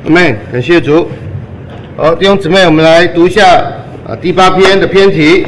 阿们，感谢主。好，弟兄姊妹，我们来读一下第8篇的篇题。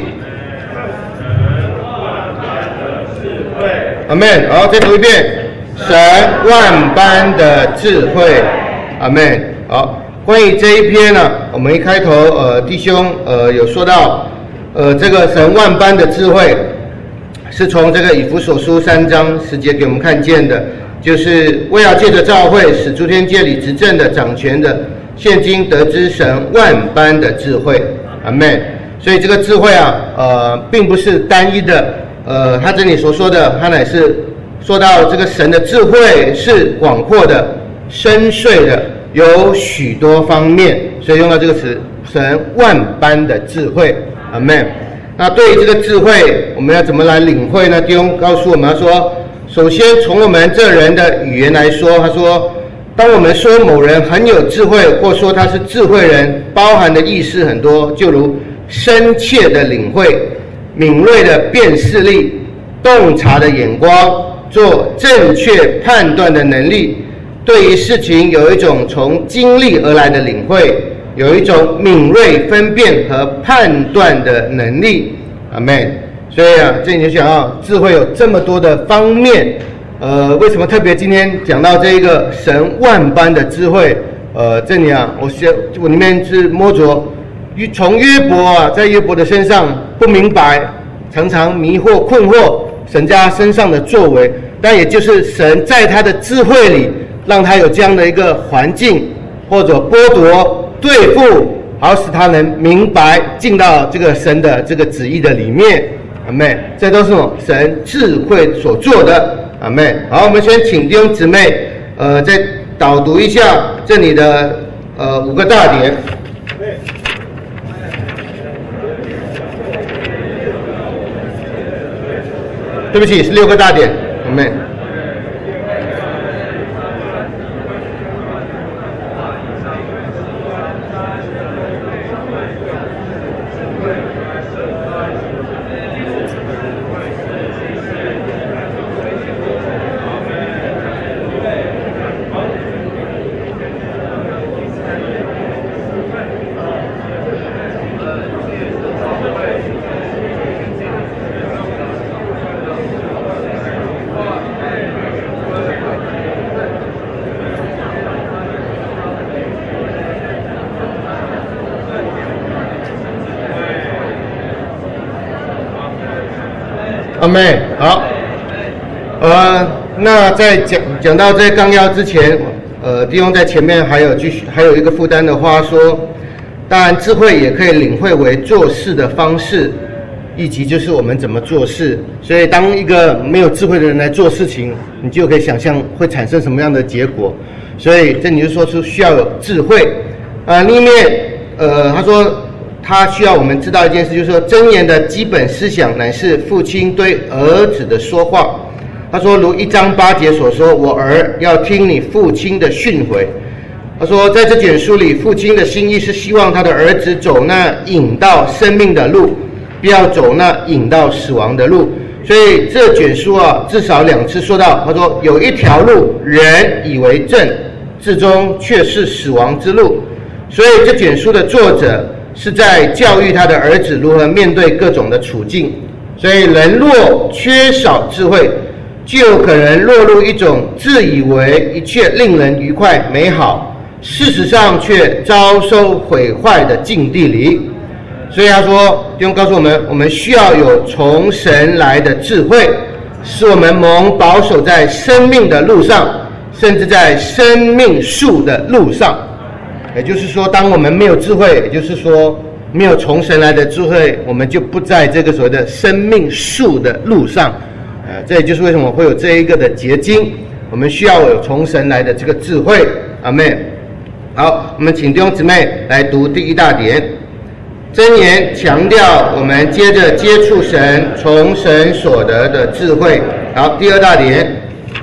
阿们，好，再读一遍。神万般的智慧。阿们，好。关于这一篇呢，我们一开头弟兄有说到这个神万般的智慧，是从这个以弗所书3章10节给我们看见的，就是为要借着召会，使诸天界里执政的、掌权的，现今得知神万般的智慧。阿们。所以这个智慧并不是单一的，他这里所说的，他乃是说到这个神的智慧是广阔的、深邃的，有许多方面，所以用到这个词，神万般的智慧。阿们。那对于这个智慧，我们要怎么来领会呢？弟兄告诉我们说，首先从我们这人的语言来说，他说，当我们说某人很有智慧，或说他是智慧人，包含的意思很多，就如深切的领会、敏锐的辨识力、洞察的眼光、做正确判断的能力，对于事情有一种从经历而来的领会，有一种敏锐分辨和判断的能力。阿们。所以这里就想到智慧有这么多的方面，为什么特别今天讲到这一个神万般的智慧？这里我里面是摸着从约伯在约伯的身上不明白，常常迷惑困惑神在他身上的作为，但也就是神在他的智慧里，让他有这样的一个环境，或者剥夺对付，好使他能明白进到这个神的这个旨意的里面。阿们。这都是神智慧所做的。阿们。好，我们先请弟兄姊妹再导读一下这里的5个大点。对不起，是6个大点。阿们。阿们。好，那在讲到这纲要之前，弟兄在前面还有一个负担的话说，当然智慧也可以领会为做事的方式，以及就是我们怎么做事。所以当一个没有智慧的人来做事情，你就可以想象会产生什么样的结果。所以这里就说出需要有智慧。另一面，他说他需要我们知道一件事，就是说箴言的基本思想乃是父亲对儿子的说话。他说如1章8节所说，我儿要听你父亲的训诲。他说在这卷书里，父亲的心意是希望他的儿子走那引到生命的路，不要走那引到死亡的路。所以这卷书至少2次说到，他说有一条路人以为正，至终却是死亡之路。所以这卷书的作者是在教育他的儿子如何面对各种的处境。所以人若缺少智慧，就有可能落入一种自以为一切令人愉快美好，事实上却遭受毁坏的境地里。所以他说，弟兄告诉我们，我们需要有从神来的智慧，使我们蒙保守在生命的路上，甚至在生命树的路上。也就是说，当我们没有智慧，也就是说没有从神来的智慧，我们就不在这个所谓的生命树的路上。这也就是为什么会有这一个的结晶，我们需要有从神来的这个智慧。阿们。好，我们请弟兄姊妹来读第1大点。箴言强调我们接着接触神，从神所得的智慧。好，第2大点。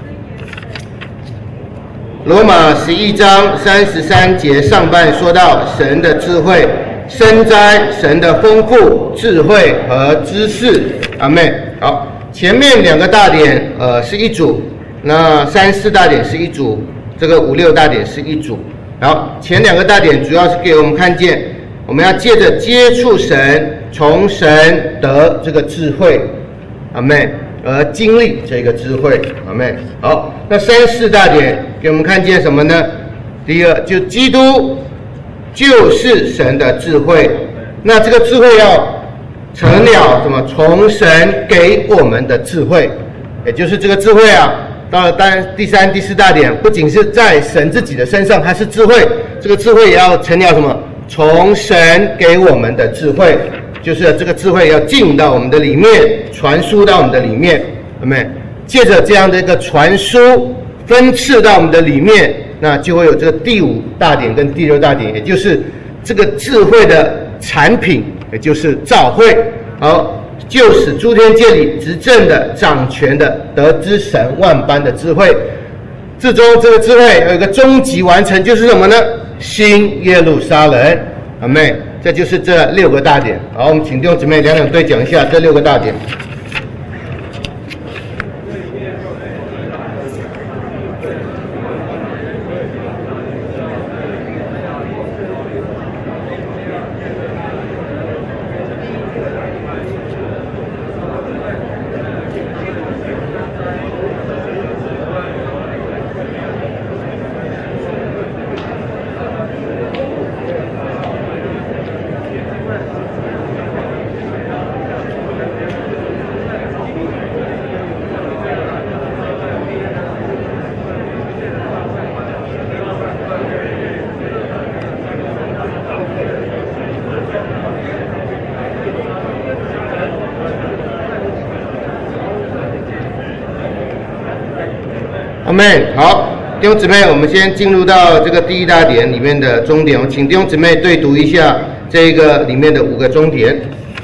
罗马11章33节上半说到神的智慧，深哉神的丰富智慧和知识。阿们。好，前面2个大点是一组，那3、4大点是一组，这个5、6大点是一组。 好，前2个大点主要是给我们看见，我们要借着接触神，从神得这个智慧，阿们，而经历这个智慧，阿们。好，那3、4大点给我们看见什么呢？第一个，就基督就是神的智慧，那这个智慧要成了什么？从神给我们的智慧，也就是这个智慧啊。到了第3、第4大点，不仅是在神自己的身上，它是智慧，这个智慧也要成了什么？从神给我们的智慧，就是这个智慧要进到我们的里面，传输到我们的里面，有没有？借着这样的一个传输，分赐到我们的里面，那就会有这个第5大点跟第6大点，也就是这个智慧的产品，也就是召会。好。就使诸天界里执政的、掌权的得知神万般的智慧，最终这个智慧有一个终极完成，就是什么呢？新耶路撒冷，阿们。这就是这6个大点。好，我们请弟兄姊妹两对讲一下这6个大点。阿们。好，弟兄姊妹，我们先进入到这个第1大点里面的终点，我请弟兄姊妹对读一下这个里面的5个终点。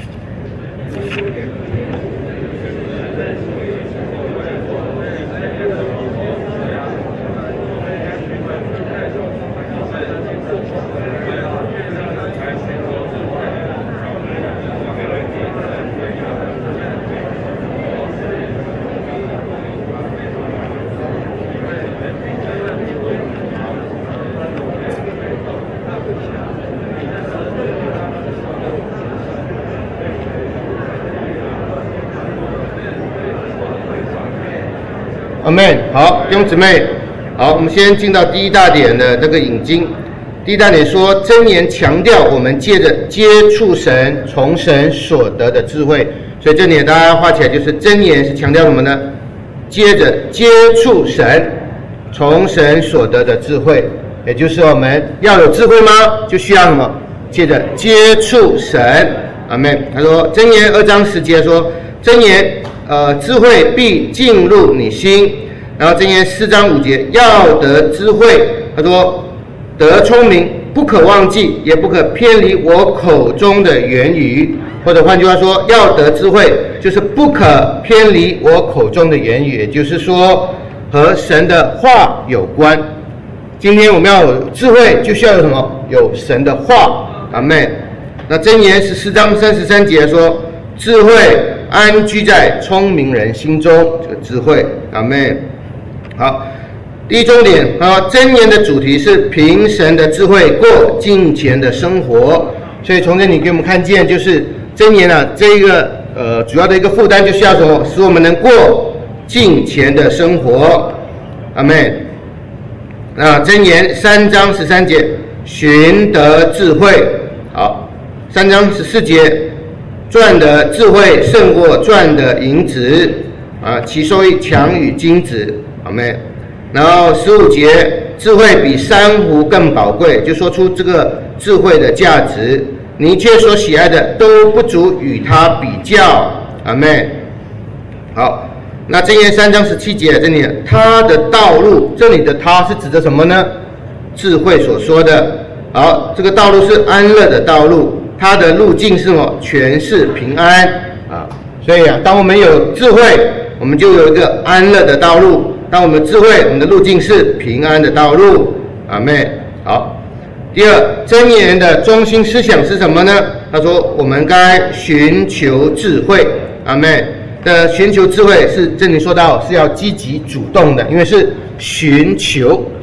阿们。好，弟兄姊妹，好，我们先进到第1大点的这个引经。第1大点说，箴言强调我们借着接触神，从神所得的智慧。所以这里大家画起来，就是箴言是强调什么呢？接着接触神，从神所得的智慧，也就是我们要有智慧吗？就需要什么？借着接触神。阿们。他说，箴言2章10节说，箴言智慧必进入你心。然后箴言4章5节，要得智慧，他说得聪明，不可忘记，也不可偏离我口中的言语。或者换句话说，要得智慧，就是不可偏离我口中的言语，也就是说和神的话有关。今天我们要有智慧，就需要有什么？有神的话。阿们。那箴言14章33节说，智慧安居在聪明人心中，这个智慧，阿们。好，第1重点，箴言的主题是凭神的智慧过敬虔的生活。所以从这里给我们看见，就是箴言啊，这个主要的一个负担就是要什么？使我们能过敬虔的生活，阿们。那箴言3章13节，寻得智慧。好，3章14节，赚的智慧胜过赚的银子，其收益强于金子，阿们。然后15节，智慧比珊瑚更宝贵，就说出这个智慧的价值，你一切所喜爱的都不足与它比较，阿们。好，那箴言3章17节，这里他的道路，这里的他是指的什么呢？智慧所说的。好，这个道路是安乐的道路，它的路径是什么？全是平安啊。所以啊，当我们有智慧，我们就有一个安乐的道路；当我们智慧，我们的路径是平安的道路。阿们。好，第2，箴言的中心思想是什么呢？他说，我们该寻求智慧。阿们。的寻求智慧是这里说到是要积极主动的，因为是寻求。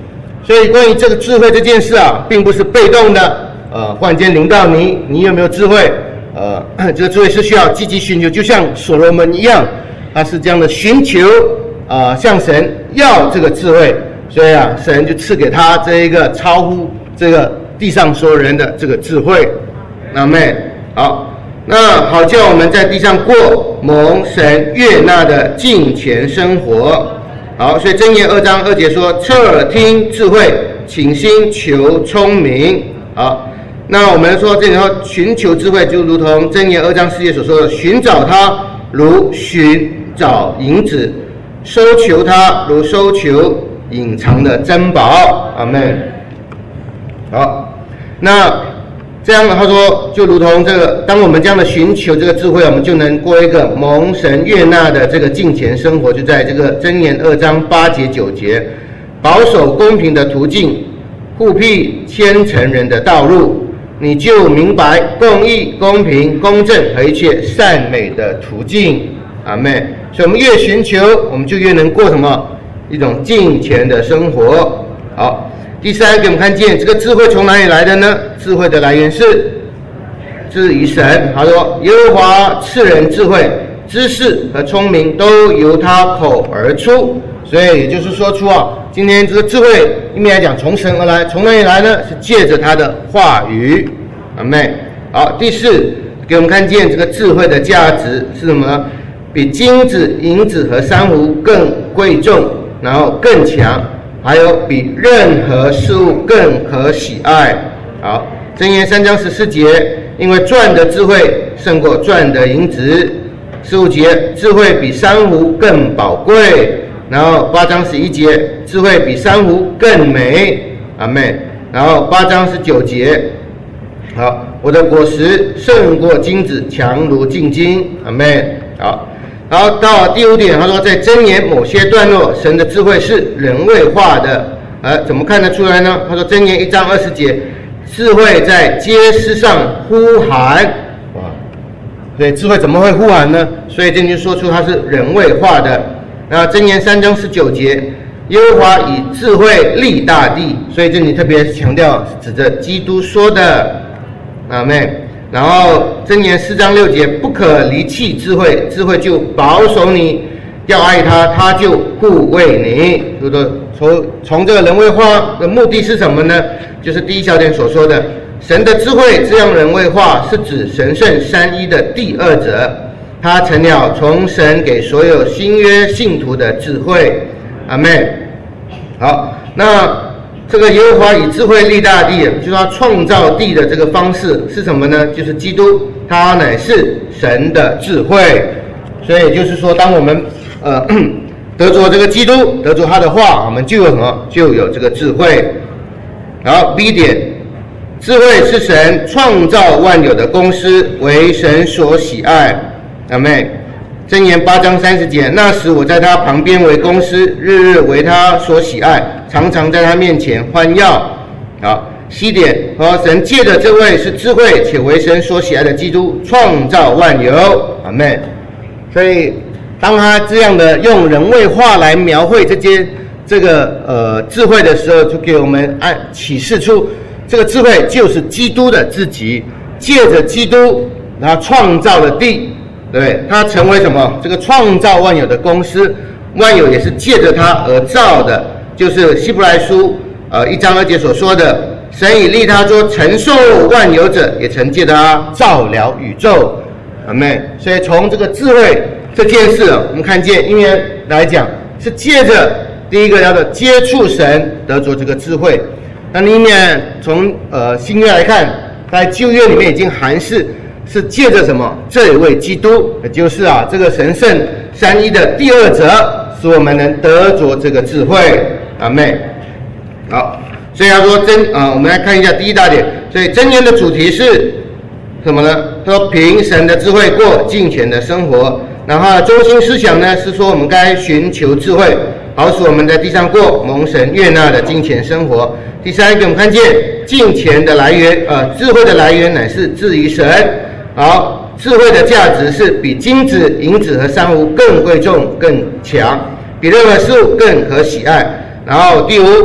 所以关于这个智慧这件事啊，并不是被动的，忽然间临到你，你有没有智慧？这个智慧是需要积极寻求，就像所罗门一样，他是这样的寻求，向神要这个智慧，所以啊，神就赐给他这一个超乎这个地上所有人的这个智慧。阿们。好，那好叫我们在地上过蒙神悦纳的敬虔生活。好，所以箴言2章2节说：侧耳听智慧，倾心求聪明。好，那我们说这里说寻求智慧，就如同箴言2章4节所说的，寻找它如寻找银子，搜求它如搜求隐藏的珍宝。阿们。好，那这样他说，就如同这个，当我们这样的寻求这个智慧，我们就能过一个蒙神悦纳的这个敬虔生活。就在这个箴言2章8节9节，保守公平的途径，护庇虔诚人的道路，你就明白公义、公平、公正和一切善美的途径。阿们。所以我们越寻求，我们就越能过什么？一种敬虔的生活。好。第三，给我们看见这个智慧从哪里来的呢？智慧的来源是于神。他说：耶和华赐人智慧、知识和聪明，都由他口而出。所以也就是说出啊，今天这个智慧一面来讲从神而来，从哪里来呢？是借着他的话语。阿们。好，第四，给我们看见这个智慧的价值是什么呢？比金子、银子和珊瑚更贵重，然后更强。还有比任何事物更可喜爱。好，箴言3章14节，因为赚的智慧胜过赚的银子。15节，智慧比珊瑚更宝贵。然后8章11节，智慧比珊瑚更美。阿们。然后8章19节，好，我的果实胜过金子，强如净金。阿们。好。然后到第5点，他说在箴言某些段落，神的智慧是人位化的。怎么看得出来呢？他说箴言1章20节，智慧在街市上呼喊。哇，所以智慧怎么会呼喊呢？所以这就说出它是人位化的。那箴言3章19节，耶和华以智慧立大地。所以这里特别强调指着基督说的。阿们。然后箴言4章6节，不可离弃智慧，智慧就保守你，要爱他，他就护卫你。对不对？从这个人位化的目的是什么呢？就是第1小点所说的，神的智慧这样人位化，是指神圣三一的第二者，他成了从神给所有新约信徒的智慧。阿们。好，那这个耶和华以智慧立大地，就是他创造地的这个方式是什么呢？就是基督，他乃是神的智慧。所以也就是说，当我们得着这个基督，得着他的话，我们就有什么？就有这个智慧。好 ，B 点，智慧是神创造万有的公司，为神所喜爱。阿们。箴言8章30节，那时我在他旁边为公司，日日为他所喜爱，常常在他面前欢耀。好，C 点，神借着这位是智慧且为神所喜爱的基督，创造万有。阿们。所以当他这样的用人位化来描绘这个智慧的时候，就给我们启示出这个智慧就是基督的自己，借着基督他创造了地。对，他成为什么？这个创造万有的公司，万有也是借着他而造的，就是希伯来书1章2节所说的，神以立他做承受万有者，也曾借他造了宇宙。阿们。所以从这个智慧这件事，我们看见，因为来讲是借着第一个叫做接触神得着这个智慧。那另一面从新约来看，在旧约里面已经含示。是借着什么？这一位基督，也就是这个神圣三一的第二者，使我们能得着这个智慧。阿们。好，所以他说我们来看一下第一大点。所以箴言的主题是什么呢？他说凭神的智慧过敬虔的生活。然后中心思想呢是说我们该寻求智慧，好使我们在地上过蒙神悦纳的敬虔生活。第三，给我们看见敬虔的来源，智慧的来源乃是至于神。好，智慧的价值是比金子、银子和珊瑚更贵重、更强，比任何事物更可喜爱。然后第5，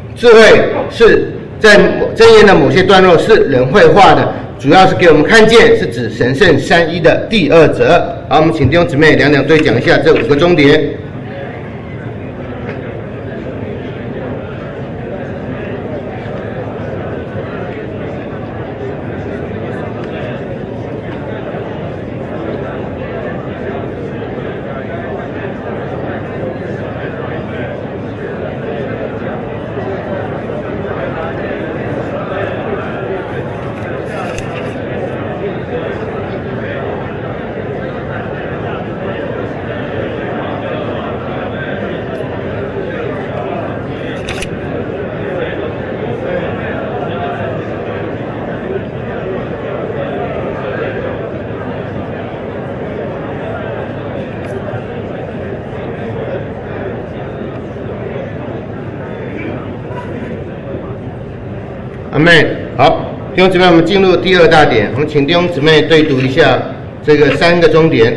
智慧是在箴言的某些段落是人绘画的，主要是给我们看见是指神圣三一的第二者。好，我们请弟兄姊妹两队讲一下这5个重点。阿妹，好，弟兄姊妹，我们进入第2大点，我们请弟兄姊妹对读一下这个3个重点。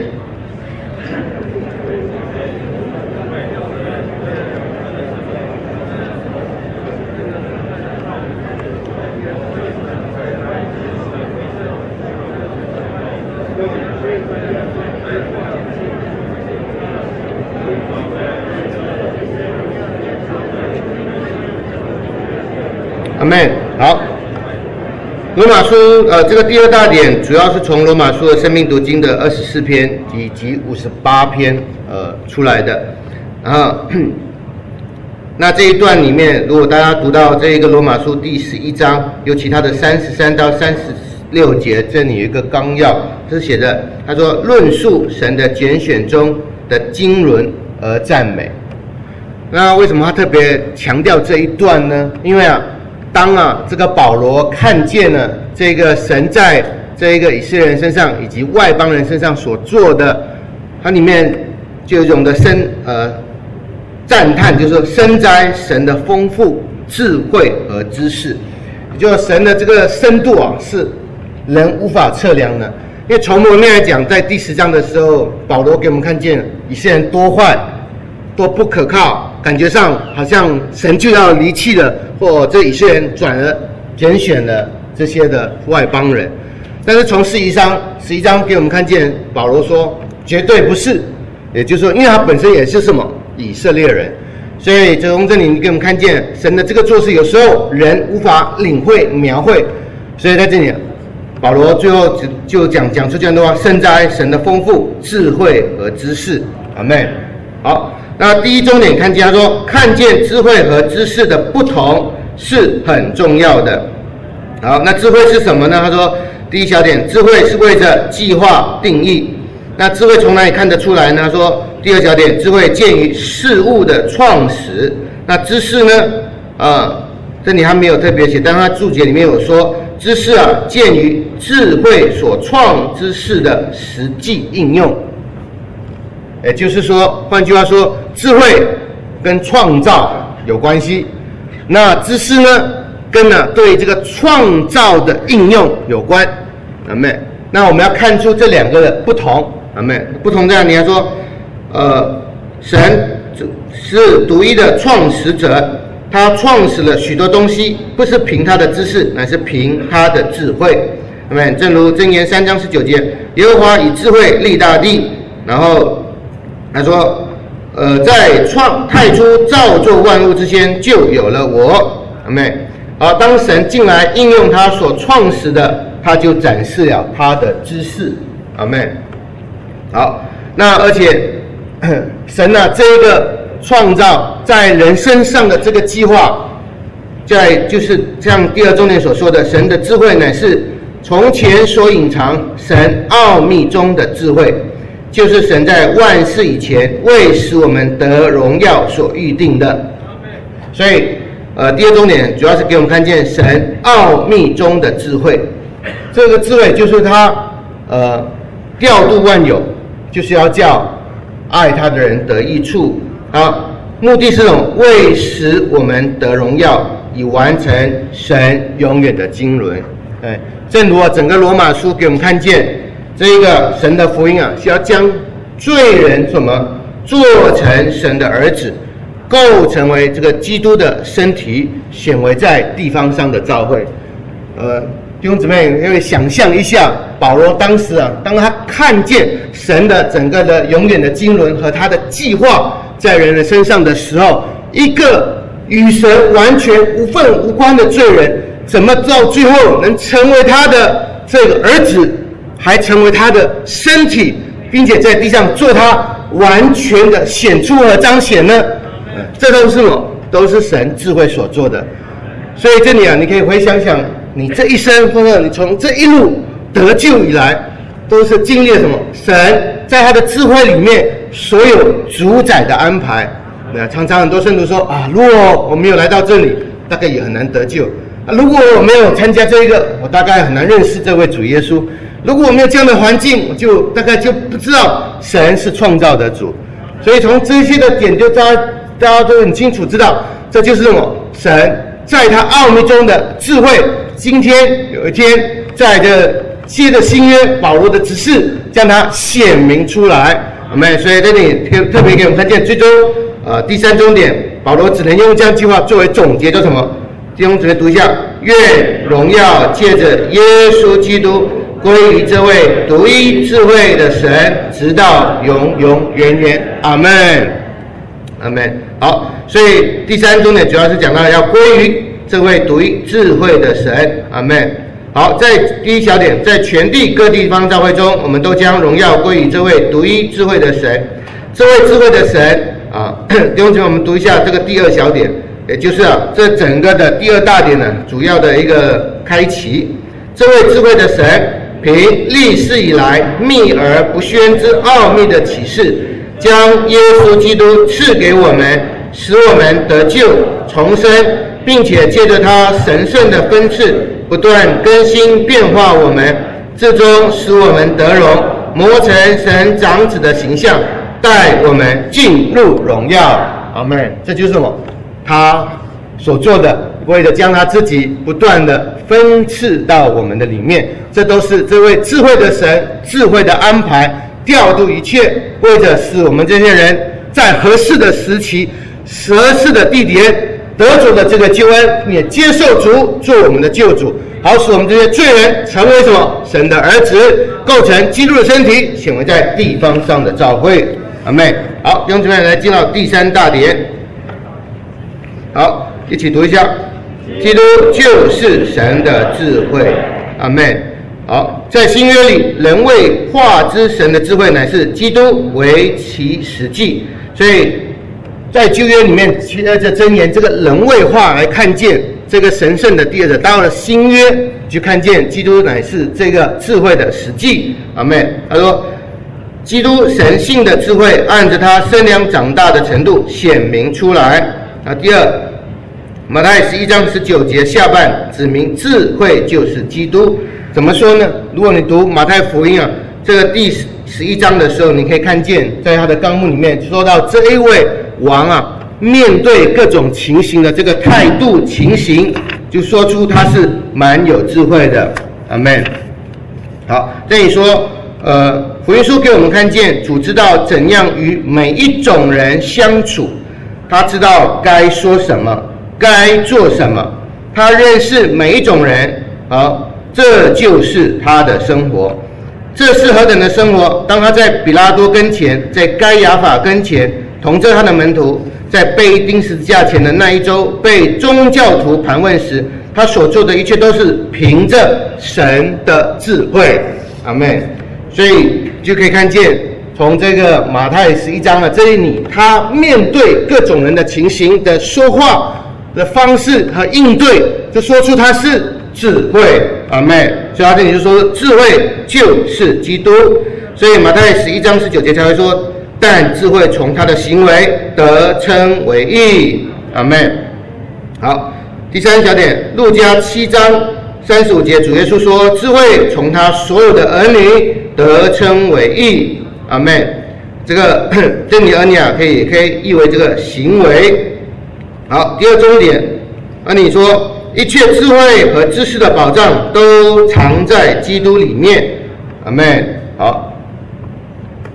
阿妹，好。罗马书这个第2大点主要是从罗马书的生命读经的24篇以及58篇出来的。然后那这一段里面，如果大家读到这一个罗马书第11章，尤其它的33到36节，这里有一个纲要，这是写的，他说论述神的拣选中的经纶而赞美。那为什么他特别强调这一段呢？因为当这个保罗看见了这个神在这个以色列人身上以及外邦人身上所做的，它里面就有一种的赞叹，就是说深哉神的丰富智慧和知识，也就是神的这个深度是人无法测量的。因为从某面来讲，在第10章的时候，保罗给我们看见以色列人多坏多不可靠，感觉上好像神就要离弃了，或这以色列人转而拣选了这些的外邦人。但是从11章给我们看见，保罗说绝对不是，也就是说，因为他本身也是什么以色列人，所以从这里给我们看见神的这个做事，有时候人无法领会描绘，所以在这里保罗最后就讲出这样的话：深哉神的丰富智慧和知识。阿们。好。那第1重点看见，他说看见智慧和知识的不同是很重要的。好，那智慧是什么呢？他说第1小点，智慧是为着计划定义。那智慧从哪里看得出来呢？他说第2小点，智慧见于事物的创始。那知识呢？这里他没有特别写，但他注解里面有说，知识见于智慧所创之事的实际应用。也就是说，换句话说，智慧跟创造有关系，那知识呢，跟对这个创造的应用有关。阿们。那我们要看出这2个的不同。阿们。不同在哪里？他说，神是独一的创始者，他创始了许多东西，不是凭他的知识，乃是凭他的智慧。阿们。正如箴言3章19节，耶和华以智慧立大地，然后他说，在太初造作万物之前，就有了我。阿们。好，当神进来应用他所创始的，他就展示了他的知识。阿们。好，那而且神这个创造在人身上的这个计划，就是像第2重点所说的，神的智慧乃是从前所隐藏神奥秘中的智慧。就是神在万事以前为使我们得荣耀所预定的。所以第2重点主要是给我们看见神奥秘中的智慧。这个智慧就是他调度万有，就是要叫爱他的人得益处。目的是为使我们得荣耀，以完成神永远的经纶。正如整个罗马书给我们看见，这个神的福音是要将罪人做成神的儿子， 构成为这个基督的身体，显为在地方上的教会。弟兄姊妹，可以想象一下，保罗当时啊，当他看见神的整个的永远的经纶和他的计划在人的身上的时候，一个与神完全无份无关的罪人，怎么到最后能成为他的这个儿子，还成为他的身体，并且在地上做他完全的显出和彰显呢？这都是什么？都是神智慧所做的。所以这里啊，你可以回想想，你这一生，或者你从这一路得救以来，都是经历了什么？神在他的智慧里面所有主宰的安排。常常很多圣徒说啊，如果我没有来到这里，大概也很难得救。如果我没有参加这个，我大概很难认识这位主耶稣。如果我没有这样的环境，我就大概就不知道神是创造的主。所以从这些的点，就大家都很清楚知道，这就是什么？神在他奥秘中的智慧。今天有一天，在这接着新约保罗的指示，将它显明出来。阿们。所以这里特别给我们看见，最终第三重点，保罗只能用这样一句话作为总结，叫什么？弟兄姊妹读一下：愿荣耀借着耶稣基督归于这位独一智慧的神，直到永永远远。阿们，阿们。好，所以第三重点主要是讲到要归于这位独一智慧的神。阿们。好，在第一小点，在全地各地方教会中，我们都将荣耀归于这位独一智慧的神。这位智慧的神啊，弟兄姊妹，我们读一下这个第二小点，也就是这整个的第二大点呢，主要的一个开启。这位智慧的神，凭历世以来秘而不宣之奥秘的启示，将耶稣基督赐给我们，使我们得救重生，并且借着他神圣的分赐，不断更新变化我们，最终使我们得荣，磨成神长子的形象，带我们进入荣耀。阿们。这就是什么？他所做的，为了将他自己不断的分赐到我们的里面，这都是这位智慧的神智慧的安排，调度一切，为着使我们这些人在合适的时期、合适的地点得着的这个救恩，也接受主做我们的救主，好使我们这些罪人成为什么？神的儿子，构成基督的身体，显为在地方上的教会。阿们。好，弟兄姊妹，来进到第三大点。好，一起读一下：基督就是神的智慧。阿们。好，在新约里，人为化之神的智慧，乃是基督为其实际。所以在旧约里面，这箴言这个人为化来看见这个神圣的第二者，到了新约就看见基督乃是这个智慧的实际。阿们。他说，基督神性的智慧按着他生养长大的程度显明出来。第二，马太11章19节下半指明智慧就是基督。怎么说呢？如果你读马太福音这个第11章的时候，你可以看见在他的纲目里面说到这一位王面对各种情形的这个态度情形，就说出他是蛮有智慧的。阿们。好，这里说福音书给我们看见主知道怎样与每一种人相处，他知道该说什么，该做什么，他认识每一种人。好，这就是他的生活。这是何等的生活！当他在比拉多跟前，在该亚法跟前，同着他的门徒，在被钉十字架前的那一周，被宗教徒盘问时，他所做的一切都是凭着神的智慧。阿们。所以就可以看见，从这个马太11章的这里，他面对各种人的情形的说话的方式和应对，就说出他是智慧。阿们。所以他这里就说，智慧就是基督。所以马太11章19节才会说，但智慧从他的行为得称为义。阿们。好，第三小点，路加7章35节，主耶稣说，智慧从他所有的儿女得称为义。阿们。这个这里儿女可以译为这个行为。好，第二重点，儿女说，一切智慧和知识的宝藏都藏在基督里面。阿们。好，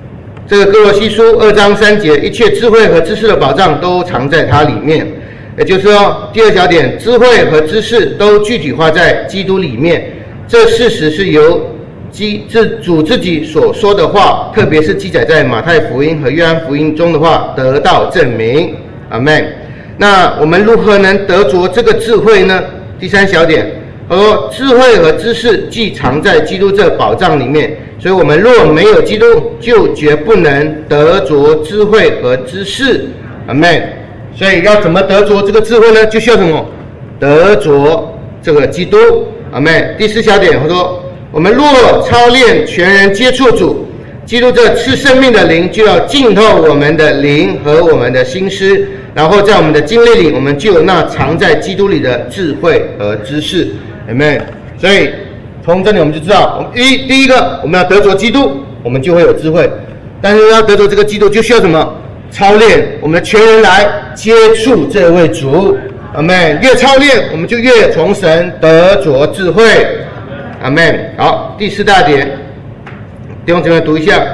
这个哥罗西书2章3节，一切智慧和知识的宝藏都藏在它里面。也就是说，第二小点，智慧和知识都具体化在基督里面。这事实是由主自己所说的话，特别是记载在马太福音和约翰福音中的话得到证明。阿们。那我们如何能得着这个智慧呢？第三小点，他说智慧和知识既藏在基督这宝藏里面，所以我们若没有基督，就绝不能得着智慧和知识。阿们。所以要怎么得着这个智慧呢？就需要什么？得着这个基督。阿们。第四小点，他说我们若操练全人接触主，基督这赐生命的灵就要浸透我们的灵和我们的心思，然后在我们的经历里，我们就有那藏在基督里的智慧和知识。Amen。所以从这里我们就知道，第一个我们要得着基督，我们就会有智慧。但是要得着这个基督，就需要什么？操练我们的全人来接触这位主。Amen。越操练，我们就越从神得着智慧。阿们。好，第四大点，弟兄姊妹读一下。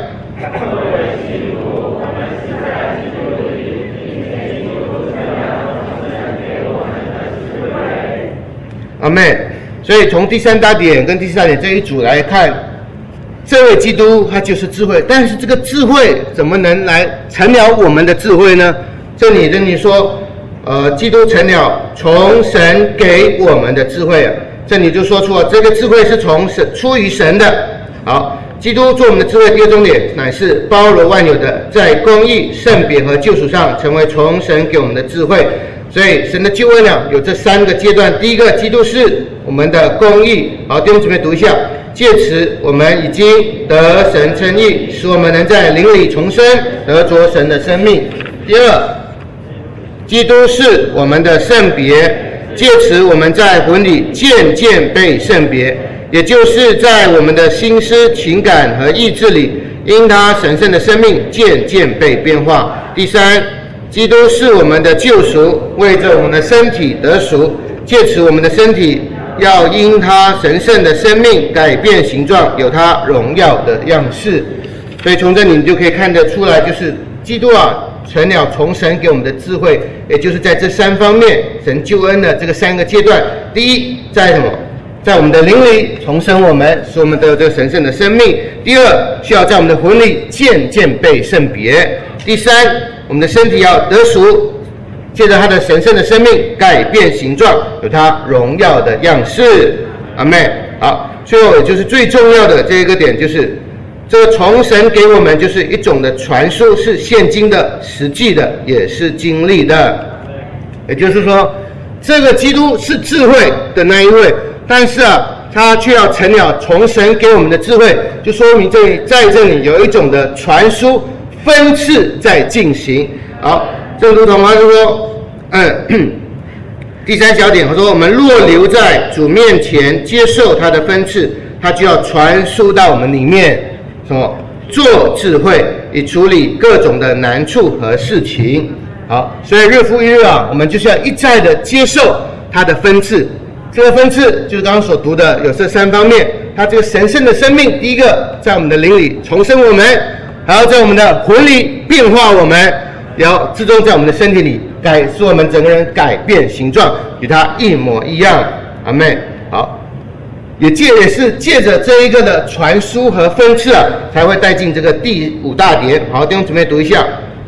阿们。所以从第三大点跟第四大点这一组来看，这位基督他就是智慧，但是这个智慧怎么能来成了我们的智慧呢？这里跟你说，基督成了从神给我们的智慧啊。这里就说出了这个智慧是从神出于神的。好，基督做我们的智慧，第二重点乃是包罗万有的，在公义、圣别和救赎上成为从神给我们的智慧。所以神的救恩呢，有这三个阶段。第一个，基督是我们的公义。好，弟兄姊妹读一下，借此我们已经得神称义，使我们能在灵里重生，得着神的生命。第二，基督是我们的圣别，借此我们在魂里渐渐被圣别，也就是在我们的心思、情感和意志里，因他神圣的生命渐渐被变化。第三，基督是我们的救赎，为着我们的身体得赎，借此我们的身体要因他神圣的生命改变形状，有他荣耀的样式。所以从这里你就可以看得出来，就是基督啊成了从神给我们的智慧，也就是在这三方面，神救恩的这个三个阶段。第一，在什么？在我们的灵里重生我们，使我们得有这个神圣的生命。第二，需要在我们的魂里渐渐被圣别。第三，我们的身体要得赎，借着他的神圣的生命改变形状，有他荣耀的样式。阿们。好，最后也就是最重要的这一个点，就是这个从神给我们就是一种的传输，是现今的、实际的，也是经历的。也就是说，这个基督是智慧的那一位，但是他却要成了从神给我们的智慧，就说明在这里有一种的传输分次在进行。好，正如同他说，第三小点，他说我们若留在主面前接受他的分次，他就要传输到我们里面，什么？做智慧，以处理各种的难处和事情。好，所以日复一日我们就是要一再的接受他的分次。这个分次就是刚刚所读的，有这三方面。他这个神圣的生命，第一个在我们的灵里重生我们，还要在我们的魂里变化我们，然后最终在我们的身体里使我们整个人改变形状，与他一模一样。阿们。好，也是借着这一个的传输和分次才会带进这个第五大点。好，弟兄姊妹读一下。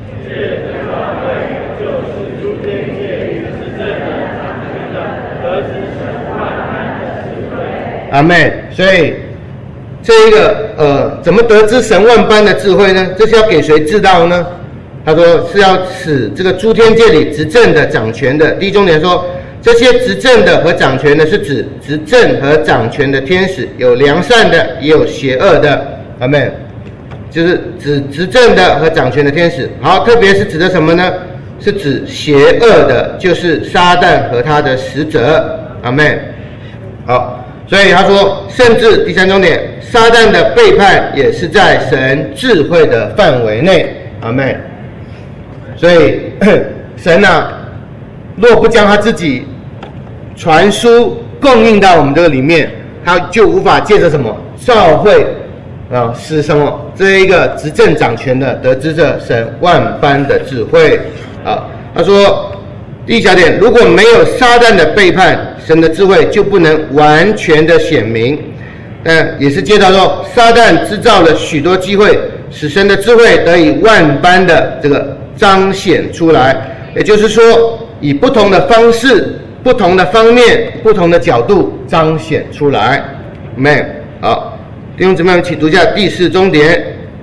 阿们。所以这一个怎么得知神万般的智慧呢？这是要给谁知道呢？他说是要使这个诸天界里执政的、掌权的。第一重点说，这些执政的和掌权的是指执政和掌权的天使，有良善的，也有邪恶的。阿们。就是指执政的和掌权的天使。好，特别是指的什么呢？是指邪恶的，就是撒旦和他的使者。阿们。好。所以他说，甚至第三重点，撒旦的背叛也是在神智慧的范围内。阿们。所以神若不将他自己传输供应到我们这个里面，他就无法借着什么教会使什么？这一个执政掌权的得知着神万般的智慧。他说第一小点，如果没有撒旦的背叛，神的智慧就不能完全的显明。也是接着说，撒旦制造了许多机会，使神的智慧得以万般的这个彰显出来。也就是说，以不同的方式、不同的方面、不同的角度彰显出来。Amen。好，弟兄姊妹们，请读一下第4中点。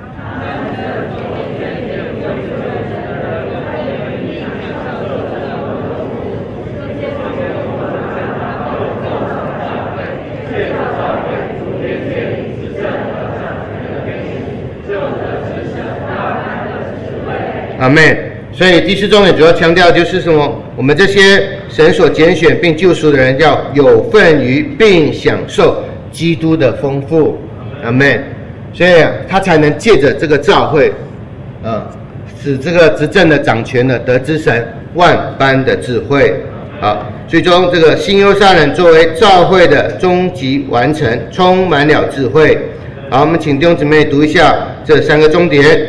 阿们。所以第4重点主要强调就是什么？我们这些神所拣选并救赎的人，要有份于并享受基督的丰富。阿们。所以他才能借着这个召会，使这个执政的掌权的得知神万般的智慧。好，最终这个新耶路撒冷作为召会的终极完成，充满了智慧。好，我们请弟兄姊妹读一下这3个重点。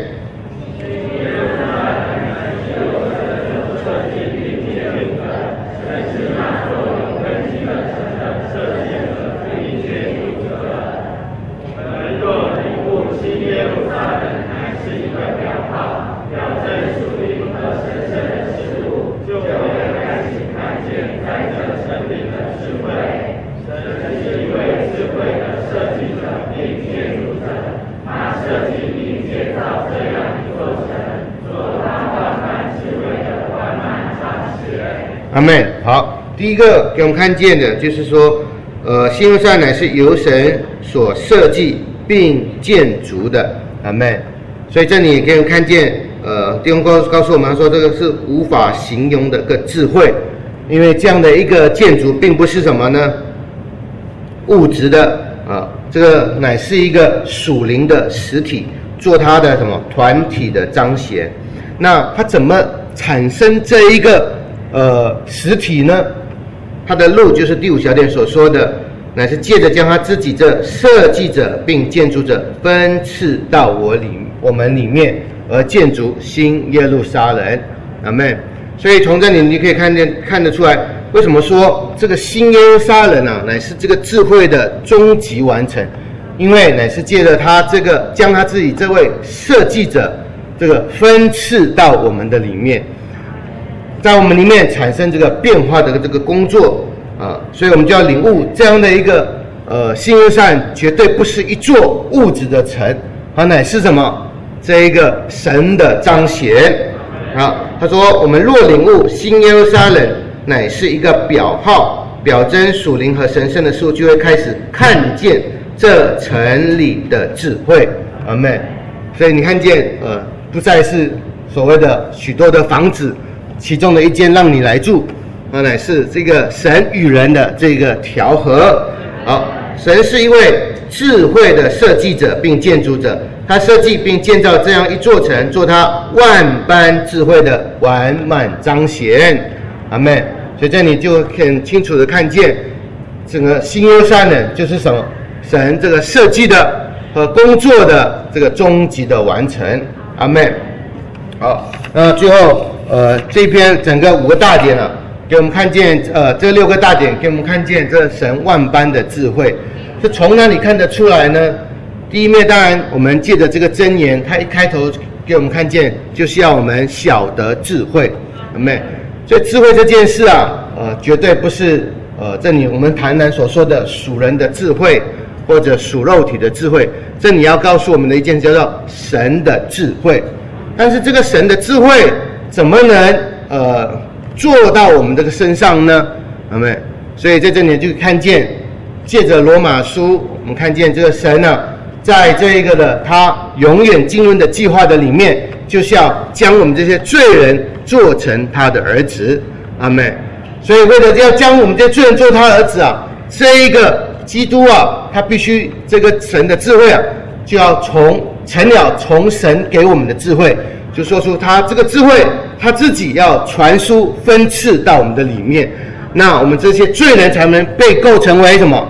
阿们。好，第一个给我们看见的就是说，新耶路撒冷乃是由神所设计并建筑的。阿们。所以这里也给我们看见，弟兄告诉我们说，这个是无法形容的个智慧，因为这样的一个建筑并不是什么呢？物质的这个乃是一个属灵的实体，做它的什么团体的彰显。那它怎么产生这一个实体呢？它的路就是第5小点所说的，乃是借着将他自己这设计者并建筑者分赐到我们里面，而建筑新耶路撒冷。阿们。所以从这里你可以看得出来，为什么说这个新耶路撒冷乃是这个智慧的终极完成？因为乃是借着他这个将他自己这位设计者这个分赐到我们的里面，在我们里面产生这个变化的这个工作所以我们就要领悟这样的一个新耶路撒冷绝对不是一座物质的城，它乃是什么？这一个神的彰显。他说我们若领悟新耶路撒冷乃是一个表号，表征属灵和神圣的事物，就会开始看见这城里的智慧。阿们。所以你看见不再是所谓的许多的房子其中的一间让你来住，乃是这个神与人的这个调和。好，神是一位智慧的设计者并建筑者，他设计并建造这样一座城，做他万般智慧的完满彰显。阿们。所以这里就很清楚的看见，整个新耶路撒冷就是什么？神这个设计的和工作的这个终极的完成。阿们。好，那最后这一篇整个5个大点给我们看见这6个大点给我们看见这神万般的智慧。是从哪里看得出来呢？第一面当然我们借着这个箴言，它一开头给我们看见就是要我们晓得智慧。阿们。所以智慧这件事绝对不是这里我们谈所说的属人的智慧或者属肉体的智慧，这里要告诉我们的一件叫做神的智慧。但是这个神的智慧怎么能做到我们这个身上呢？阿们。所以在这里就看见，借着罗马书，我们看见这个神在这一个的他永远经纶的计划的里面，就是要将我们这些罪人做成他的儿子。阿们。所以为了要将我们这些罪人做他的儿子这一个基督他必须这个神的智慧就要成了从神给我们的智慧，就说出他这个智慧他自己要传输分赐到我们的里面，那我们这些罪人才能被构成为什么？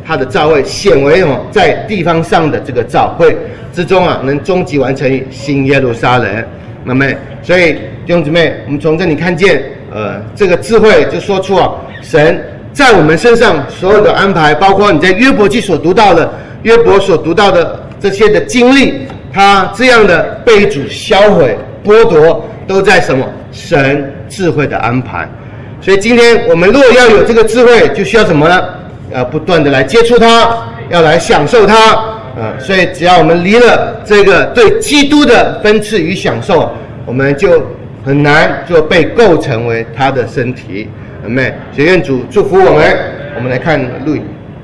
他的召会显为什么，在地方上的这个召会之中啊，能终极完成于新耶路撒冷。那么，所以弟兄姊妹，我们从这里看见，这个智慧就说出啊，神在我们身上所有的安排，包括你在约伯记所读到的，约伯所读到的这些的经历，他这样的被主销毁、剥夺，都在什么？神智慧的安排。所以今天我们如果要有这个智慧，就需要什么呢？要不断的来接触它，要来享受它。所以只要我们离了这个对基督的分赐与享受，我们就很难就被构成为他的身体。阿们。所以愿主祝福我们。我们来看录影。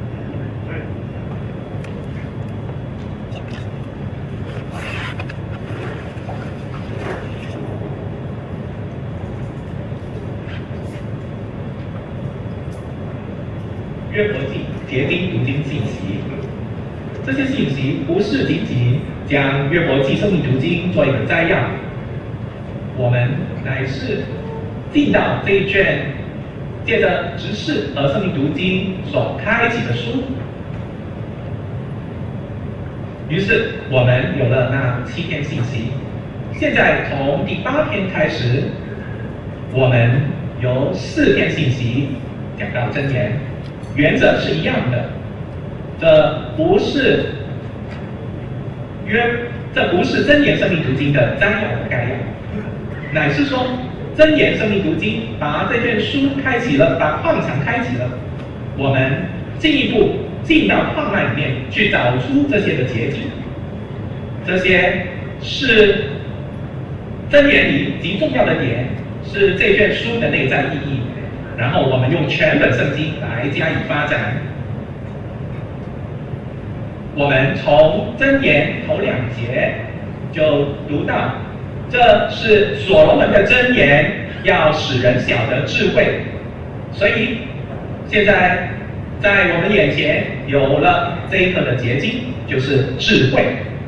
约伯记结晶读经信息，这些信息不是仅仅将约伯记生命读经做一个摘要，我们乃是进到这一卷借着执事和生命读经所开启的书。于是我们有了那7篇信息，现在从第8篇开始，我们有4篇信息讲到箴言。原则是一样的，这不是箴言生命读经的摘要的概要，乃是说箴言生命读经把这卷书开启了，把矿场开启了，我们进一步进到矿脉里面去找出这些的结晶，这些是箴言里极重要的点，是这卷书的内在意义。然后我们用全本圣经来加以发展。我们从箴言头2节就读到，这是所罗门的箴言，要使人晓得智慧。所以现在在我们眼前有了这一个的结晶，就是智慧。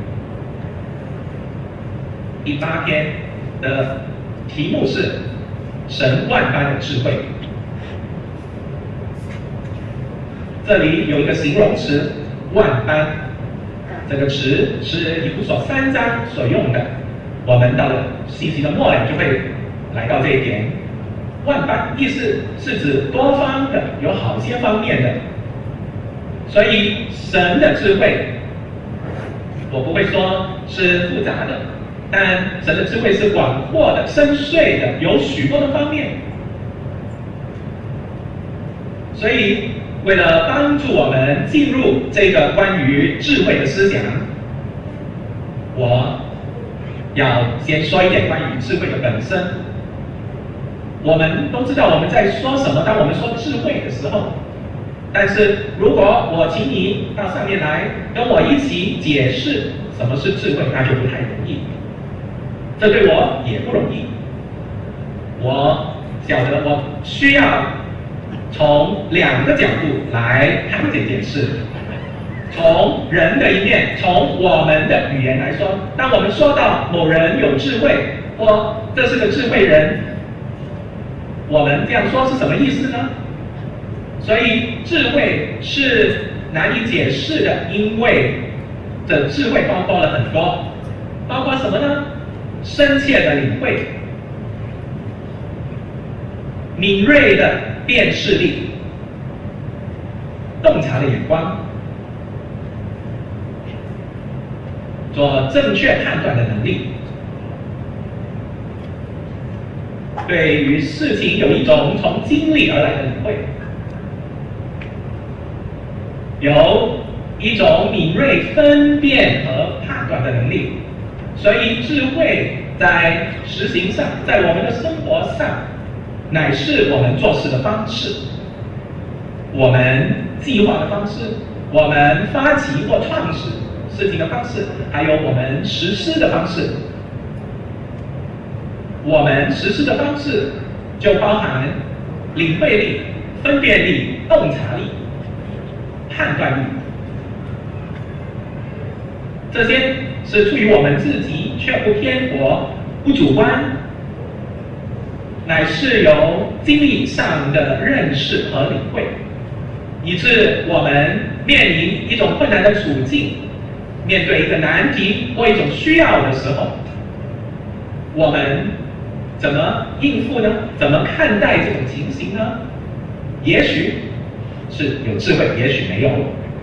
第8篇的题目是神万般的智慧。这里有一个形容词万般，这个词是以弗所3章所用的，我们到了信息的末了就会来到这一点。万般意思是指多方的，有好些方面的，所以神的智慧我不会说是复杂的，但神的智慧是广阔的、深邃的，有许多的方面。所以为了帮助我们进入这个关于智慧的思想，我要先说一点关于智慧的本身。我们都知道我们在说什么，当我们说智慧的时候，但是如果我请你到上面来跟我一起解释什么是智慧，那就不太容易，这对我也不容易。我晓得我需要从2个角度来看这件事。从人的一面，从我们的语言来说，当我们说到某人有智慧，或这是个智慧人，我们这样说是什么意思呢？所以智慧是难以解释的，因为这智慧包括了很多，包括什么呢？深切的领会，敏锐的辨识力，洞察的眼光，做正确判断的能力，对于事情有一种从经历而来的领会，有一种敏锐分辨和判断的能力。所以智慧在实行上，在我们的生活上，乃是我们做事的方式，我们计划的方式，我们发起或创始事情的方式，还有我们实施的方式。我们实施的方式就包含领会力、分辨力、洞察力、判断力，这些是出于我们自己，却不偏颇、不主观，乃是由经历上的认识和领会。 以致我们面临一种困难的处境，面对一个难题或一种需要的时候，我们怎么应付呢？怎么看待这种情形呢？也许是有智慧，也许没有。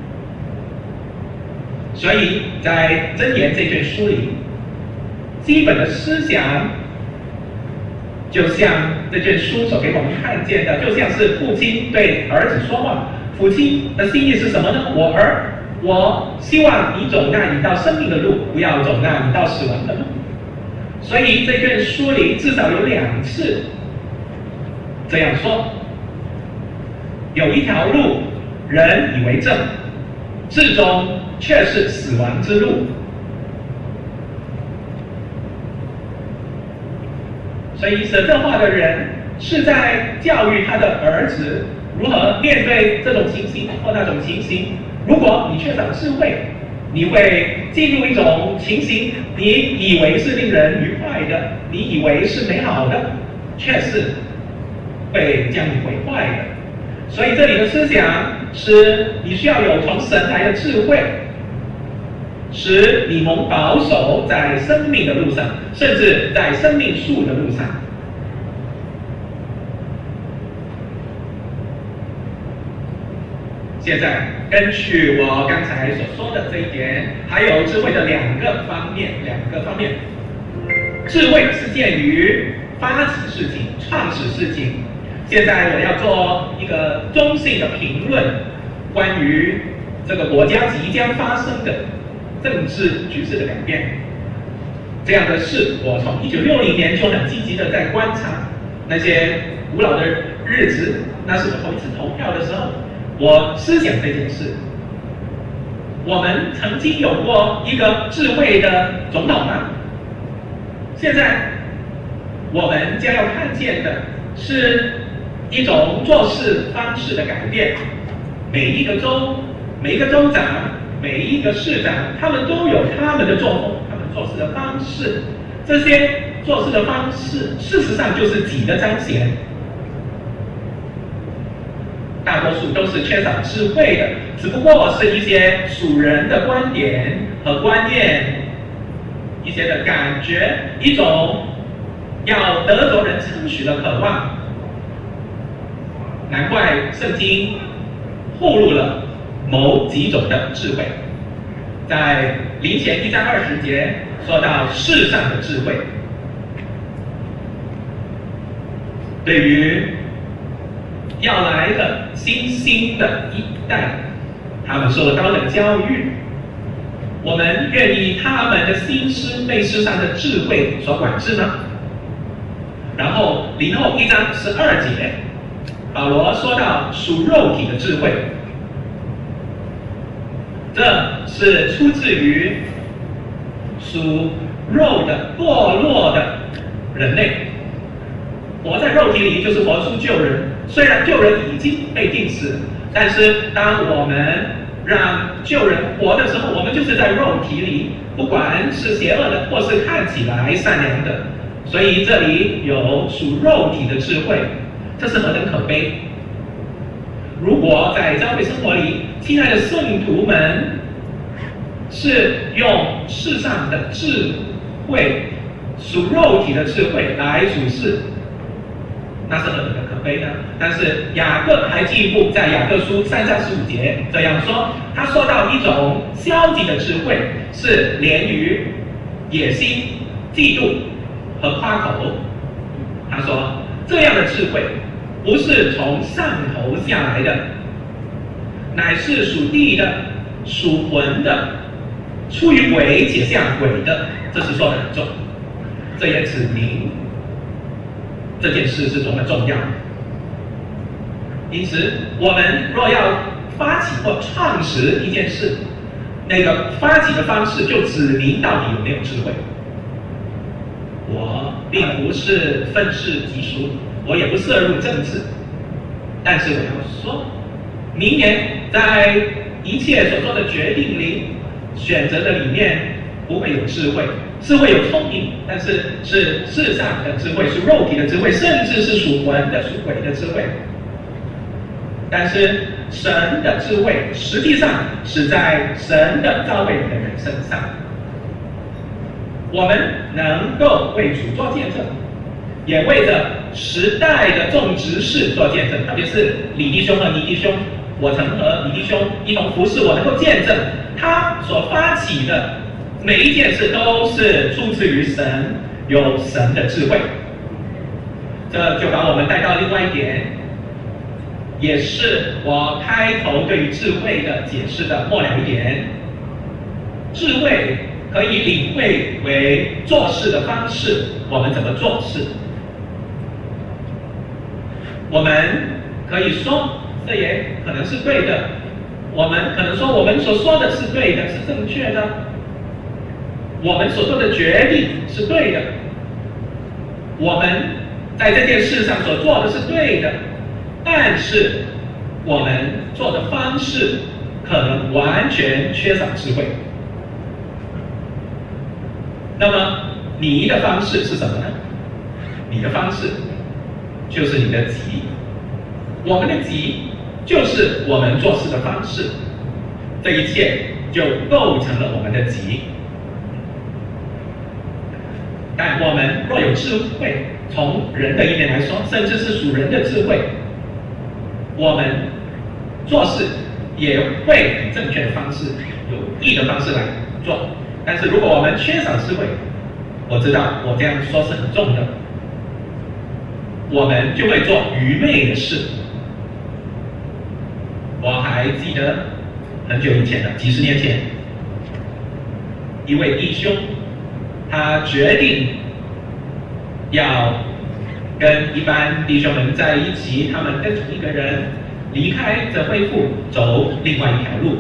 所以在箴言这卷书里，基本的思想就像这卷书所给我们看见的，就像是父亲对儿子说话，父亲的心意是什么呢？我希望你走那引到生命的路，不要走那引到死亡的路。所以这卷书里至少有2次这样说：有一条路，人以为正，至终却是死亡之路。所以神的话的人是在教育他的儿子如何面对这种情形或那种情形。如果你缺少智慧，你会进入一种情形，你以为是令人愉快的，你以为是美好的，却是会将你毁坏的。所以这里的思想是你需要有从神来的智慧，使你蒙保守在生命的路上，甚至在生命树的路上。现在根据我刚才所说的这一点，还有智慧的两个方面。智慧是鉴于发起事情、创始事情。现在我要做一个中性的评论，关于这个国家即将发生的政治局势的改变。这样的事，我从1960年就很积极的在观察那些古老的日子，那是我头一次投票的时候，我思想这件事。我们曾经有过一个智慧的总统吗？现在我们将要看见的是一种做事方式的改变。每一个州、每一个州长、每一个市长，他们都有他们的作风，他们做事的方式。这些做事的方式，事实上就是己的彰显。大多数都是缺少智慧的，只不过是一些属人的观点和观念，一些的感觉，一种要得着人称许的渴望。难怪圣经透露了某几种的智慧。在林前1章20节说到世上的智慧，对于要来的新兴的一代，他们受到的教育，我们愿意他们的心思被世上的智慧所管制吗？然后林后1章12节，保罗说到属肉体的智慧，这是出自于属肉的堕落的人类，活在肉体里就是活出旧人。虽然旧人已经被定死，但是当我们让旧人活的时候，我们就是在肉体里，不管是邪恶的或是看起来善良的。所以这里有属肉体的智慧，这是何等可悲！如果在教会生活里，亲爱的圣徒们是用世上的智慧、属肉体的智慧来处事，那是何等的可悲呢？但是雅各还进一步在雅各书3章15节这样说，他说到一种消极的智慧是连于野心、嫉妒和夸口。他说这样的智慧不是从上头下来的，乃是属地的、属魂的，出于鬼且像鬼的。这是说得很重，这也指明这件事是多么重要。因此，我们若要发起或创始一件事，那个发起的方式就指明到底有没有智慧。我并不是愤世嫉俗，我也不涉入政治，但是我要说，明年在一切所做的决定里、选择的里面，不会有智慧，是会有聪明，但是是世上的智慧，是肉体的智慧，甚至是属魂的、属鬼的智慧。 但是神的智慧实际上是在神的召会的人身上。我们能够为主做见证，也为着时代的众执事做见证，特别是李弟兄和倪弟兄，我曾和李弟兄一同服侍，我能够见证他所发起的每一件事都是出自于神，有神的智慧。这就把我们带到另外一点，也是我开头对于智慧的解释的末了一点。智慧可以领会为做事的方式，我们怎么做事。我们可以说，这也可能是对的。我们可能说，我们所说的是对的，是正确的。我们所做的决定是对的。我们在这件事上所做的是对的，但是我们做的方式可能完全缺少智慧。那么你的方式是什么呢？你的方式就是你的己，我们的己就是我们做事的方式，这一切就构成了我们的己。但我们若有智慧，从人的一面来说，甚至是属人的智慧，我们做事也会以正确的方式、有益的方式来做。但是如果我们缺少智慧，我知道我这样说是很重的，我们就会做愚昧的事。我还记得很久以前了，几十年前，一位弟兄，他决定要跟一般弟兄们在一起，他们跟从一个人离开这恢复，走另外一条路。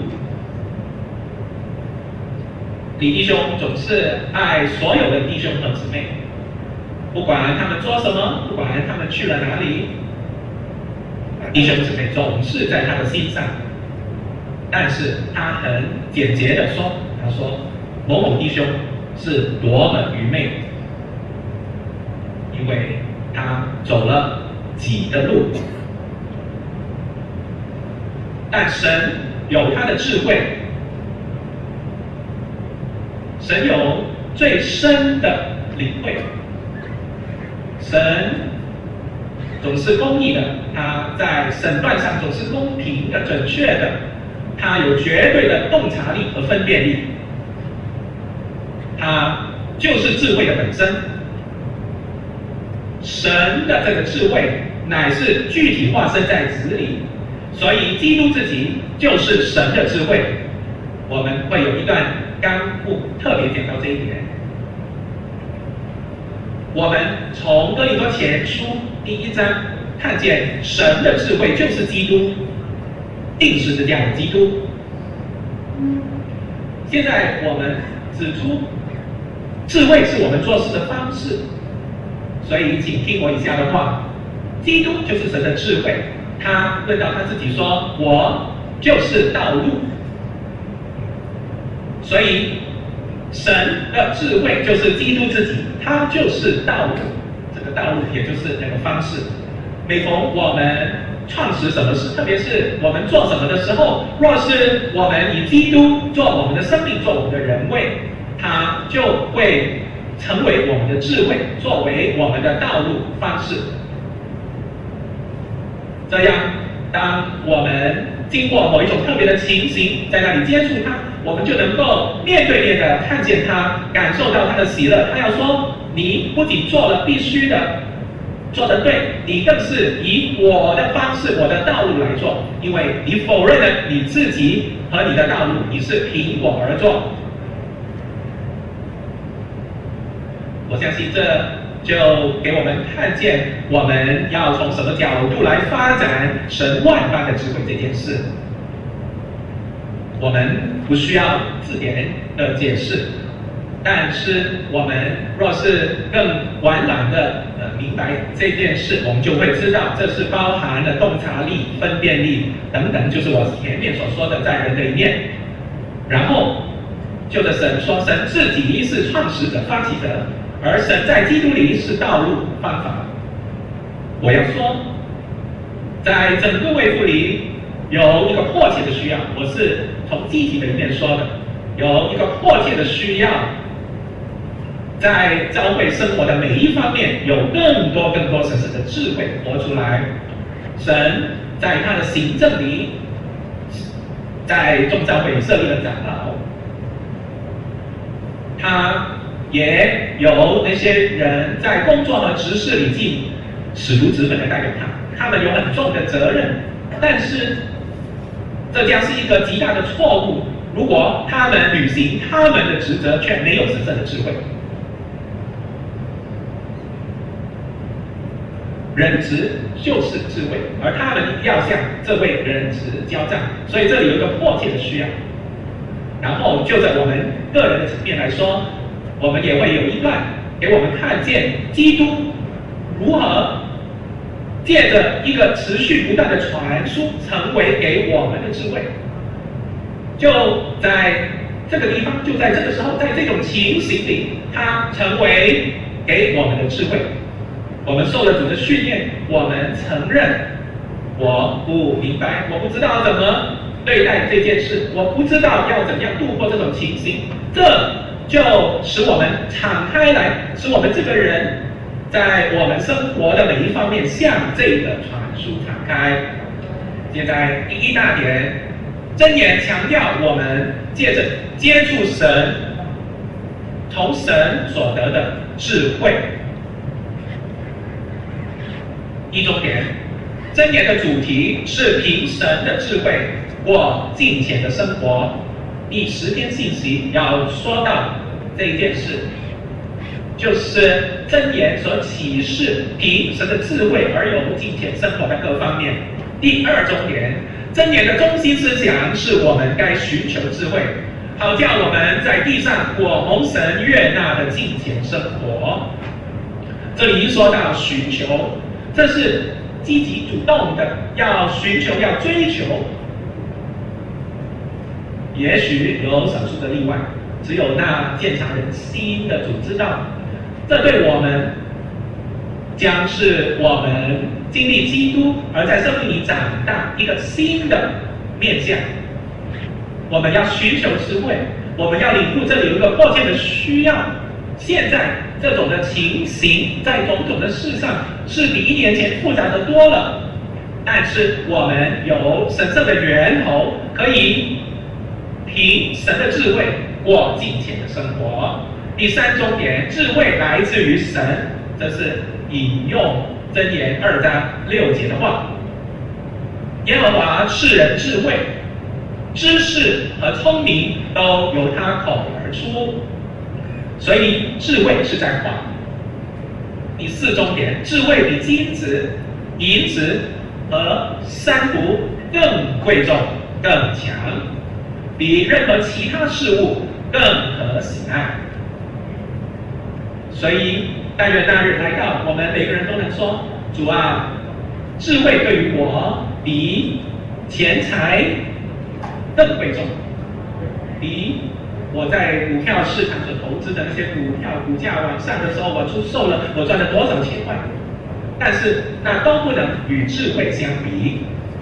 李弟兄总是爱所有的弟兄和姊妹，不管他们做什么，不管他们去了哪里，弟兄姊妹总是在他的心上。但是他很简洁的说，他说某某弟兄是多么愚昧，因为他走了己的路。但神有他的智慧，神有最深的领会，神总是公义的，他在审判上总是公平的、准确的，他有绝对的洞察力和分辨力，他就是智慧的本身。神的这个智慧乃是具体化身在子里，所以基督自己就是神的智慧。我们会有一段纲目特别讲到这一点。我们从哥林多前书第1章看见神的智慧就是基督，定十字架的基督。现在我们指出，智慧是我们做事的方式，所以请听我以下的话：基督就是神的智慧。他论到他自己说：“我就是道路。”所以神的智慧就是基督自己，他就是道路。这个道路也就是那个方式。每逢我们创始什么事，特别是我们做什么的时候，若是我们以基督做我们的生命，做我们的人位，它就会成为我们的智慧，作为我们的道路方式。这样，当我们经过某一种特别的情形，在那里接触它，我们就能够面对面的看见它，感受到它的喜乐。他要说，你不仅做了必须的，做得对，你更是以我的方式、我的道路来做，因为你否认了你自己和你的道路，你是凭我而做。我相信这就给我们看见，我们要从什么角度来发展神万般的智慧这件事。我们不需要字典的解释，但是我们若是更完整的明白这件事，我们就会知道这是包含了洞察力、分辨力等等，就是我前面所说的在人的一面。然后就着神说，神自己是创始者、发起者，而神在基督里是道路、方法。我要说， 在整个卫福里有一个迫切的需要，我是从积极的一面说的，有一个迫切的需要，在教会生活的每一方面有更多神的智慧活出来。神在他的行政里，在众教会里设立了长老，他也有那些人在工作和执事里尽使徒职分的代表他们有很重的责任，但是这将是一个极大的错误，如果他们履行他们的职责却没有神圣的智慧。人职就是智慧，而他们要向这位人职交账，所以这里有一个迫切的需要。然后就在我们个人的层面来说，我们也会有一段给我们看见基督如何借着一个持续不断的传输，成为给我们的智慧。就在这个地方，就在这个时候，在这种情形里，它成为给我们的智慧。我们受了主的训练，我们承认我不明白，我不知道怎么对待这件事，我不知道要怎样度过这种情形，这就使我们敞开来，使我们这个人在我们生活的每一方面向这个传输敞开。现在第一大点，箴言强调我们借着接触神，从神所得的智慧。一重点，箴言的主题是凭神的智慧过敬虔的生活。第10篇信息要说到这一件事，就是箴言所启示凭神的智慧而有敬虔生活的各方面。第2重点，箴言的中心思想是我们该寻求智慧，好叫我们在地上过蒙神悦纳的敬虔生活。这里一说到寻求，这是积极主动的，要寻求，要追求。也许有少数的例外，只有那鉴察人心的主知道。这对我们将是我们经历基督而在生命里长大一个新的面向。我们要寻求智慧，我们要领悟这里有一个迫切的需要。现在这种的情形在种种的事上是比1年前复杂的多了，但是我们有神圣的源头，可以凭神的智慧过敬虔的生活。第3重点，智慧来自于神，这是引用箴言2章6节的话：耶和华赐人智慧，知识和聪明都由他口而出。所以智慧是在话。第4重点，智慧比金子、银子和珊瑚更贵重、更强，比任何其他事物更可喜爱。所以但愿那日来到，我们每个人都能说：主啊，智慧对于我比钱财更贵重，比我在股票市场所投资的那些股票股价往上的时候，我出售了，我赚了多少钱块？但是那都不能与智慧相比。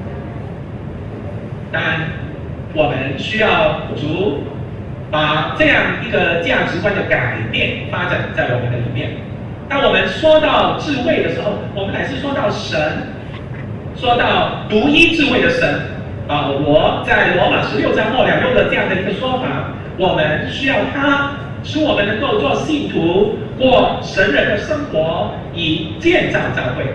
当然，我们需要主把这样一个价值观的改变发展在我们的里面。当我们说到智慧的时候，我们乃是说到神，说到独一智慧的神。保罗在罗马16章末了用了这样的一个说法。我们需要他，使我们能够做信徒，过神人的生活，以建造教会。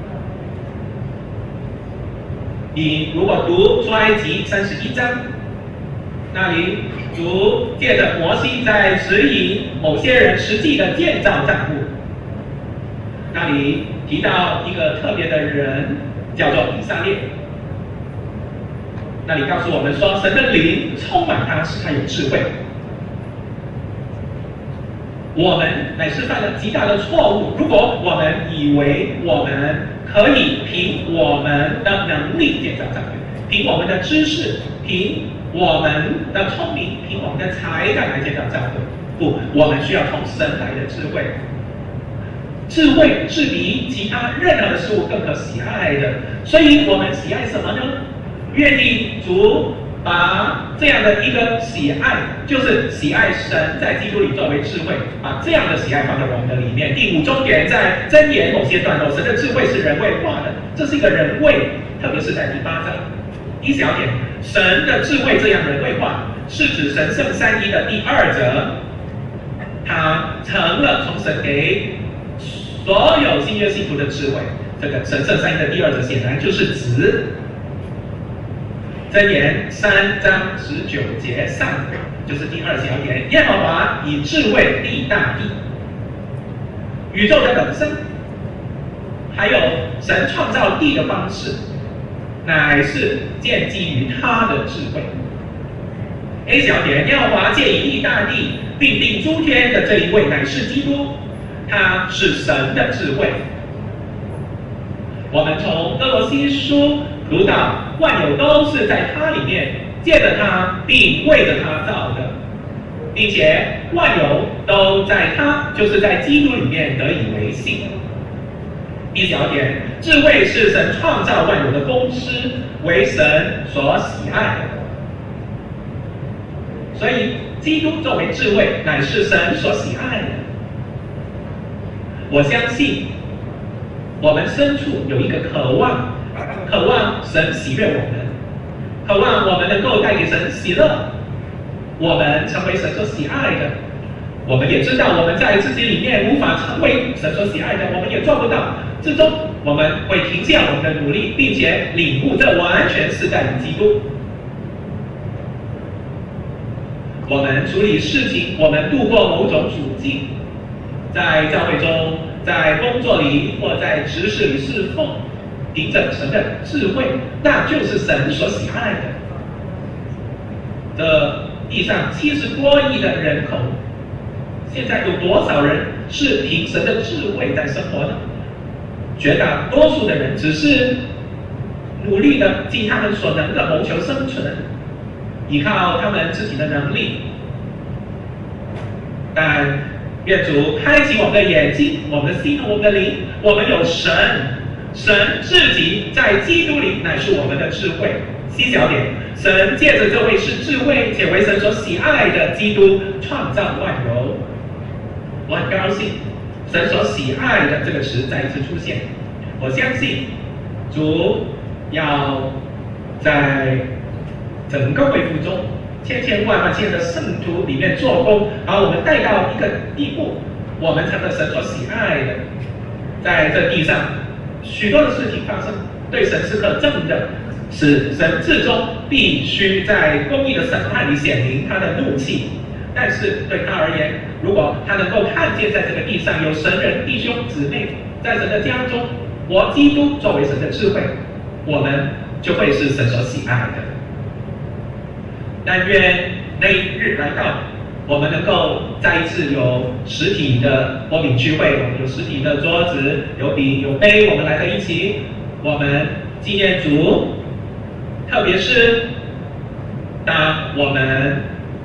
你如果读出埃及31章，那里主借着摩西在指引某些人实际的建造账户，那里提到一个特别的人，叫做以撒列。那里告诉我们说，神的灵充满他，使他有智慧。我们乃是犯了极大的错误，如果我们以为我们可以凭我们的能力建造教会，凭我们的知识，凭我们的聪明，凭我们的才干来建造教会。不，我们需要从神来的智慧。 智慧是比其他任何的事物更可喜爱的。所以我们喜爱什么呢？愿意主把这样的一个喜爱，就是喜爱神在基督里作为智慧，把这样的喜爱放在我们的里面。第五重点在箴言某些段落，神的智慧是人位化的，这是一个人位，特别是在第8章1小点，神的智慧这样人位化，是指神圣三一的第2者，它成了从神给所有新约信徒的智慧。这个神圣三一的第2者显然就是子。箴言3章19节上，就是第2小点，耶和华以智慧立大地，宇宙的本身，还有神创造地的方式，乃是建基于他的智慧。A 小点，耶和华借以立大地，并定诸天的这一位，乃是基督，他是神的智慧。我们从哥罗西书读到，万有都是在他里面，借着他，并为着他造的，并且万有都在他，就是在基督里面得以为性。B 小点，智慧是神创造万有的公司，为神所喜爱的。所以，基督作为智慧，乃是神所喜爱的。我相信，我们深处有一个渴望，渴望神喜悦我们，渴望我们能够带给神喜乐，我们成为神所喜爱的。我们也知道我们在自己里面无法成为神所喜爱的，我们也做不到。最终我们会停下我们的努力，并且领悟这完全是在于基督。我们处理事情，我们度过某种处境，在教会中，在工作里或在职事里侍奉，凭着神的智慧，那就是神所喜爱的。这地上70多亿的人口，现在有多少人是凭神的智慧在生活呢？绝大多数的人只是努力的尽他们所能的谋求生存，依靠他们自己的能力。但愿主开启我们的眼睛，我们的心，我们的灵，我们有神，神自己在基督里乃是我们的智慧。C 小点，神借着这位是智慧且为神所喜爱的基督创造万有。我很高兴，神所喜爱的这个词再一次出现。我相信主要在整个恢复中，千千万万千的圣徒里面做工，把我们带到一个地步，我们成了神所喜爱的。在这地上，许多的事情发生，对神是可憎的，使神至终必须在公义的审判里显明他的怒气。但是对他而言，如果他能够看见在这个地上有神人弟兄姊妹，在神的家中，活基督作为神的智慧，我们就会是神所喜爱的。但愿那一日来到，我们能够再一次有实体的波饼聚会，我们有实体的桌子，有饼有杯，我们来在一起，我们纪念主。特别是当我们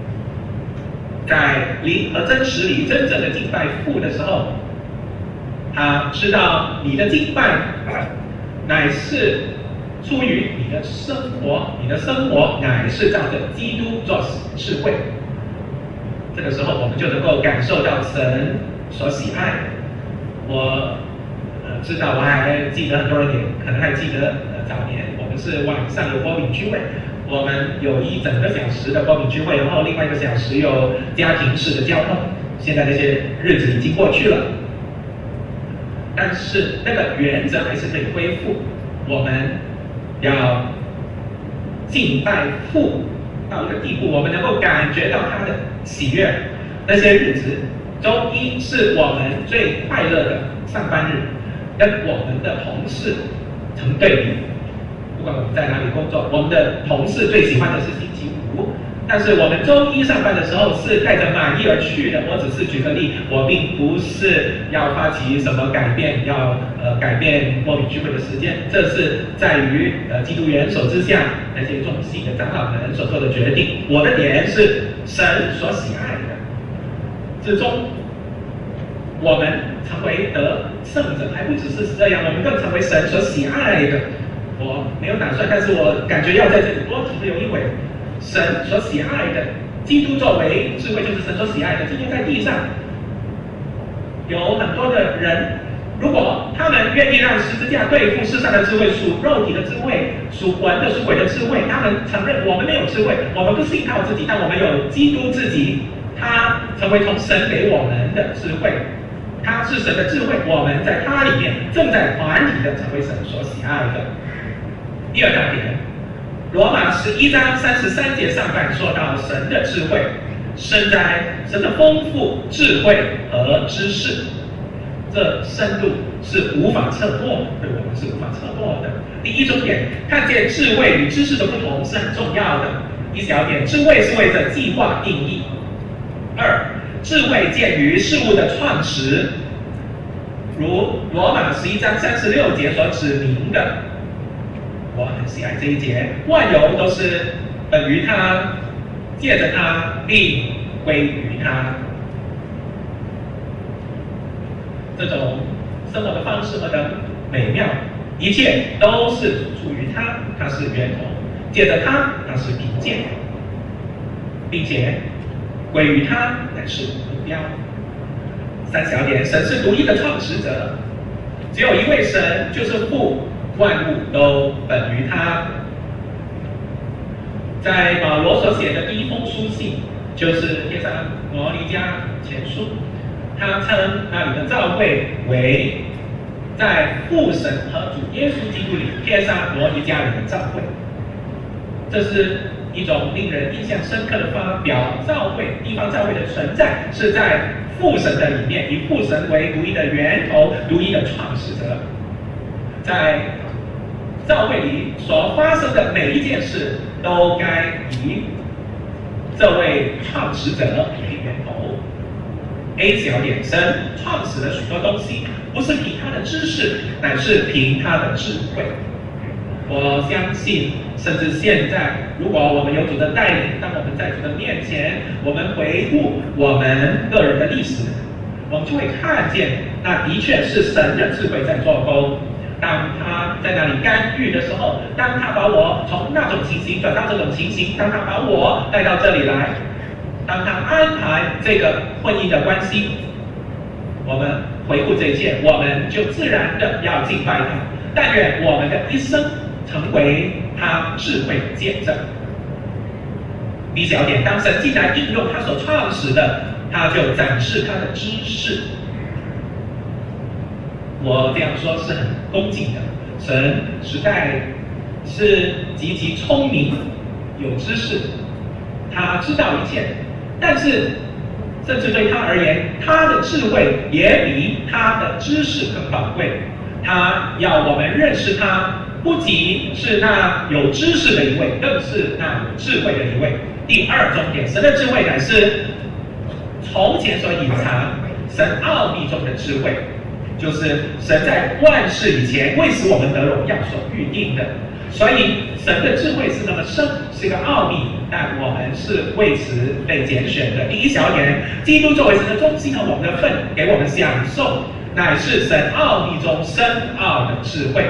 在灵和真实里真正的敬拜父的时候，他知道你的敬拜乃是出于你的生活，你的生活乃是照着基督做智慧。这个时候我们就能够感受到神所喜爱的。我知道，我还记得很多人也可能还记得早年我们是晚上有波饼聚会，我们有一整个小时的波饼聚会，然后另外1个小时有家庭式的交通。现在这些日子已经过去了，但是那个原则还是可以恢复。我们要敬拜父到一个地步，我们能够感觉到他的喜悦。那些日子，周一是我们最快乐的上班日，跟我们的同事成对比。不管我们在哪里工作，我们的同事最喜欢的是星期5，但是我们周一上班的时候是带着满意而去的。我只是举个例，我并不是要发起什么改变，要改变波饼聚会的时间，这是在于基督元首之下那些众信的长老们所做的决定。我的点是神所喜爱的，至终我们成为得胜者，还不只是这样，我们更成为神所喜爱的。我没有打算，但是我感觉要在这里多提留一回，神所喜爱的，基督作为智慧就是神所喜爱的。今天在地上有很多的人，如果他们愿意让十字架对付世上的智慧，属肉体的智慧，属魂的、属鬼的智慧，他们承认我们没有智慧，我们不是依靠自己，但我们有基督自己，他成为从神给我们的智慧，他是神的智慧，我们在他里面正在团体的成为神所喜爱的。第二大点，罗马11章33节上半说到神的智慧，深在神的丰富智慧和知识，这深度是无法测破的，对我们是无法测破的。第一重点，看见智慧与知识的不同是很重要的。一小点，智慧是为着计划定义。二，智慧见于事物的创始，如罗马11章36节所指明的。我很喜爱这一节，万有都是本于他，借着他，并归于他。这种生活的方式何等美妙，一切都是出于他，他是源头，借着他，他是凭借，并且归于他乃是目标。三小点，神是独一的创始者，只有一位神，就是父，万物都本于他。在保罗所写的第一封书信，就是帖撒罗尼迦前书，他称那里的教会为在父神和主耶稣基督里帖撒罗尼迦里的教会。这是一种令人印象深刻的发表。教会，地方教会的存在是在父神的里面，以父神为独一的源头、独一的创始者。在教会里所发生的每一件事，都该以这位创始者为源头。A 小点，神创始了许多东西，不是凭他的知识，乃是凭他的智慧。我相信，甚至现在，如果我们有主的带领，当我们在主的面前，我们回顾我们个人的历史，我们就会看见，那的确是神的智慧在做工。当他在那里干预的时候，当他把我从那种情形转到这种情形，当他把我带到这里来，当他安排这个婚姻的关系，我们回顾这一切，我们就自然的要敬拜他。但愿我们的一生成为他智慧的见证。B 小点，当神既然应用他所创始的，他就展示他的知识。我这样说是很恭敬的，神实在是极其聪明，有知识，他知道一切，但是甚至对他而言，他的智慧也比他的知识更宝贵。他要我们认识他，不仅是那有知识的一位，更是那有智慧的一位。第二重点，神的智慧乃是从前所隐藏神奥秘中的智慧，就是神在万事以前为使我们得荣耀所预定的。所以神的智慧是那么深，是一个奥秘，但我们是为此被拣选的。第一小点，基督作为神的中心和我们的份，给我们享受，乃是神奥秘中深奥的智慧。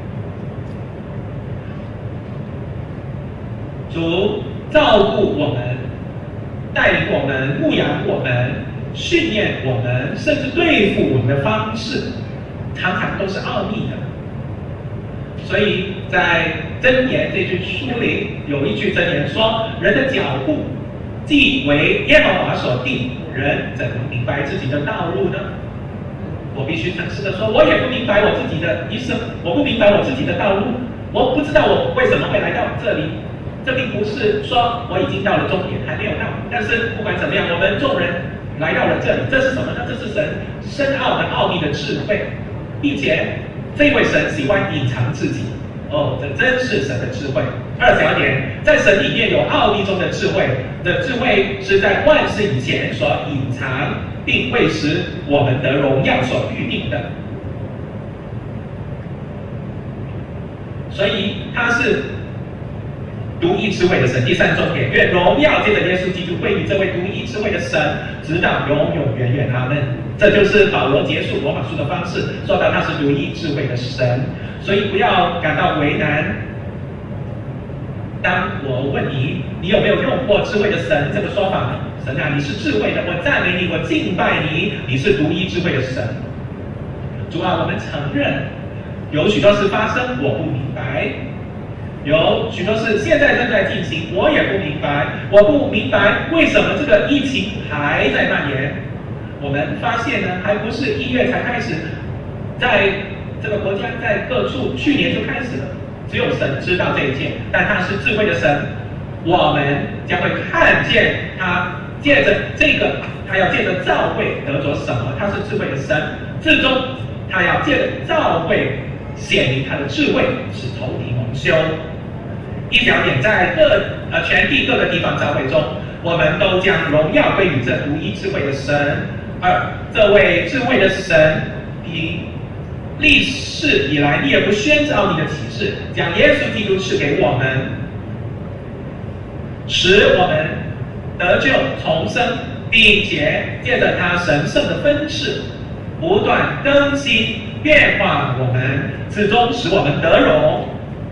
主照顾我们，带领我们，牧养我们，训练我们，甚至对付我们的方式，常常都是奥秘的。所以在箴言这句书里有一句箴言说：人的脚步既为耶和华所定，人怎能明白自己的道路呢？我必须诚实的说，我也不明白我自己的一生，我不明白我自己的道路，我不知道我为什么会来到这里。这并不是说我已经到了终点，还没有到。但是不管怎么样，我们众人来到了这里，这是什么呢？这是神深奥的奥秘的智慧，并且这位神喜欢隐藏自己。哦，这真是神的智慧。二小点，在神里面有奥秘中的智慧，的智慧是在万事以前所隐藏，并为使我们得荣耀所预定的。所以它是独一智慧的神。第三重点，愿荣耀借着耶稣基督归于这位独一智慧的神，直到永永远远。阿们。这就是保罗结束罗马书的方式，说到他是独一智慧的神，所以不要感到为难。当我问你，你有没有用过智慧的神这个说法呢？神啊，你是智慧的，我赞美你，我敬拜你，你是独一智慧的神。主啊，我们承认有许多事发生，我不明白；有许多事现在正在进行，我也不明白。我不明白为什么这个疫情还在蔓延。我们发现呢，还不是1月才开始，在这个国家在各处去年就开始了。只有神知道这一切，但他是智慧的神，我们将会看见他借着这个，他要借着召会得着什么？他是智慧的神，最终他要借着召会显明他的智慧，使头皮蒙羞。一小点，在全地各个地方召会中，我们都将荣耀归于这独一智慧的神。这位智慧的神，历世以来，你也不宣召你的启示，将耶稣基督赐给我们，使我们得救重生，并且借着他神圣的分赐，不断更新变化我们，最终使我们得荣，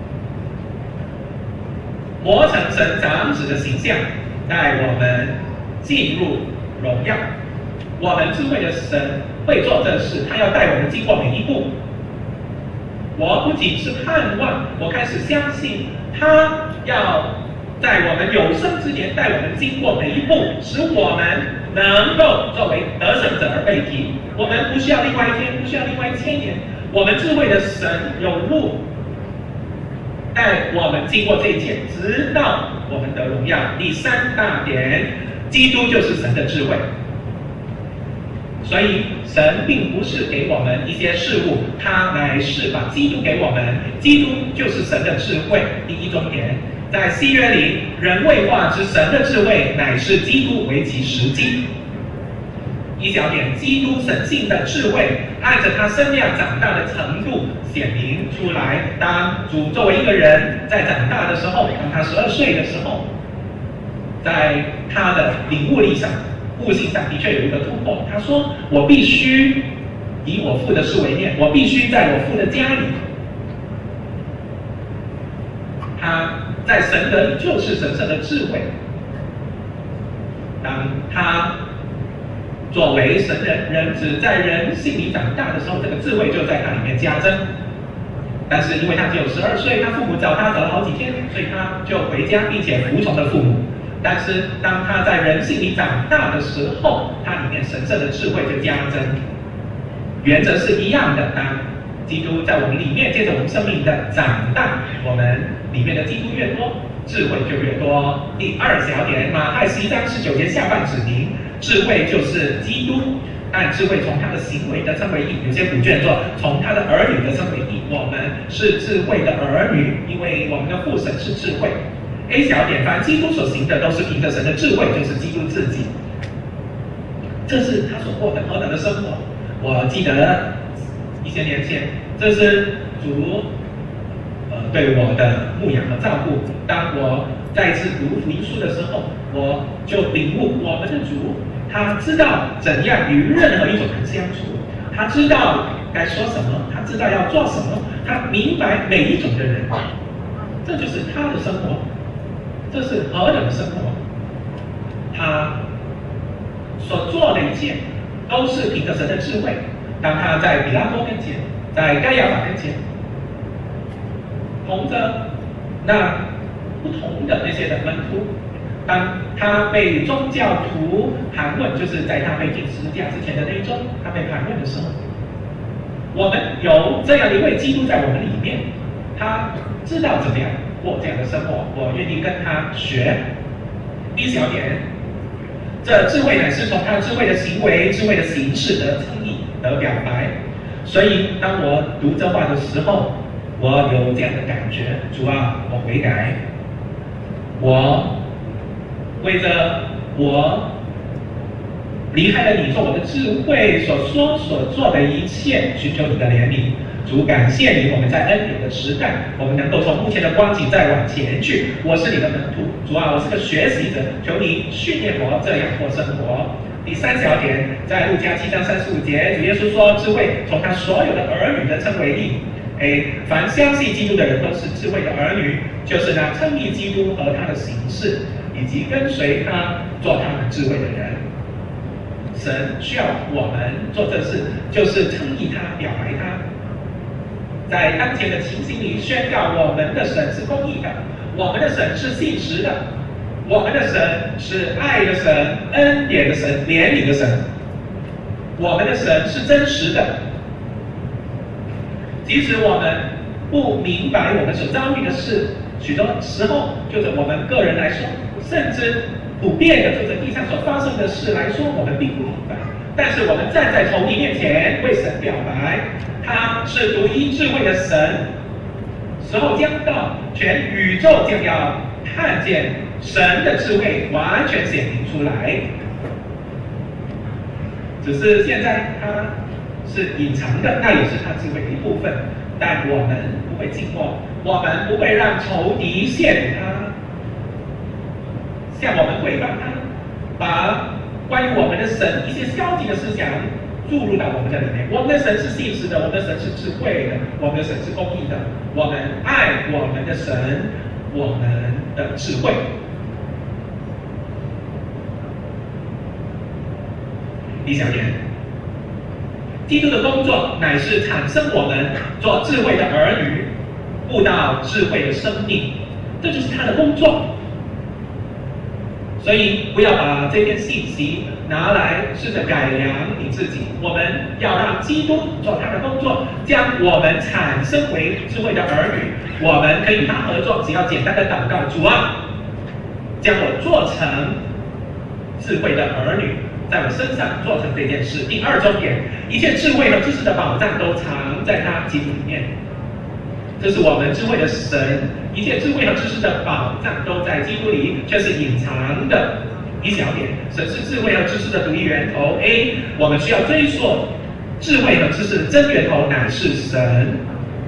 磨成神长子的形象，带我们进入荣耀。我们智慧的神会做这事，他要带我们经过每一步。我不仅是盼望，我开始相信他要在我们有生之年带我们经过每一步，使我们能够作为得胜者而被提。我们不需要另外一天，不需要另外1000年。我们智慧的神有路带我们经过这一切，直到我们得荣耀。第3大点，基督就是神的智慧。所以神并不是给我们一些事物，他乃是把基督给我们。基督就是神的智慧。第1重点，在新约里，人未化之神的智慧，乃是基督为其实际。1小点，基督神性的智慧，按着他身量长大的程度显明出来。当主作为一个人在长大的时候，当他12岁的时候，在他的领悟力上、悟性上的确有一个突破。他说：“我必须以我父的事为念，我必须在我父的家里。”他在神的里就是神圣的智慧。当他作为神人子在人性里长大的时候，这个智慧就在他里面加增。但是因为他只有12岁，他父母找他找了好几天，所以他就回家，并且服从了父母。但是当他在人性里长大的时候，他里面神圣的智慧就加增。原则是一样的。当基督在我们里面，借着我们生命的长大，我们里面的基督越多，智慧就越多。第2小点，马太11章19节下半指明，智慧就是基督。按智慧从他的行为得称为义，有些古卷说从他的儿女得称为义。我们是智慧的儿女，因为我们的父神是智慧。A 小点，凡基督所行的都是凭着神的智慧，就是基督自己。这是他所过的何等的生活。我记得一些年前，这是主对我的牧养和照顾。当我再次读福音书的时候，我就领悟我们的主，他知道怎样与任何一种人相处，他知道该说什么，他知道要做什么，他明白每一种的人。这就是他的生活，这是何等的生活。他所做的一切都是凭着神的智慧。当他在比拉多跟前，在该亚法跟前，同着那不同的那些的门徒，当他被宗教徒盘问，就是在他被钉十字架之前的那一周，他被盘问的时候，我们有这样一位基督在我们里面，他知道怎么样过这样的生活，我愿意跟他学。1小点，这智慧乃是从他智慧的行为、智慧的形式得称义、得表白。所以当我读这话的时候，我有这样的感觉：主啊，我悔改，我为着我离开了你做我的智慧所说所做的一切，寻求你的怜悯。 主感谢你，我们在恩典的时代，我们能够从目前的光景再往前去。我是你的门徒，主啊，我是个学习者，求你训练我这样过生活。第3小点，在路加7章35节，主耶稣说，智慧从他所有的儿女的称为义。凡相信基督的人都是智慧的儿女，就是那称义基督和他的形式，以及跟随他做他们智慧的人。神需要我们做这事，就是称义他，表白他。在当前的情形里宣告，我们的神是公义的，我们的神是信实的，我们的神是爱的神、恩典的神、怜悯的神，我们的神是真实的。即使我们不明白我们所遭遇的事，许多时候就是我们个人来说，甚至普遍的就在地上所发生的事来说，我们并不明白。但是我们站在仇敌面前为神表白，他是独一智慧的神，时候将到，全宇宙将要看见神的智慧完全显明出来。只是现在他是隐藏的，那也是他智慧的一部分。但我们不会静默，我们不会让仇敌亵渎他，向我们诽谤他，把关于我们的神一些消极的思想注入到我们的里面。我们的神是信实的，我们的神是智慧的，我们的神是公义的，我们爱我们的神，我们的智慧。第3点，基督的工作乃是产生我们做智慧的儿女，悟到智慧的生命，这就是他的工作。所以不要把这篇信息拿来试着改良你自己，我们要让基督做他的工作，将我们产生为智慧的儿女。我们可以与他合作，只要简单的祷告，主啊，将我做成智慧的儿女，在我身上做成这件事。第2重点，一切智慧和知识的宝藏都藏在他基督里面。这是我们智慧的神，一切智慧和知识的宝藏都在基督里，却是隐藏的。1小点，神是智慧和知识的独一源头。我们需要追溯智慧和知识的真源头乃是神。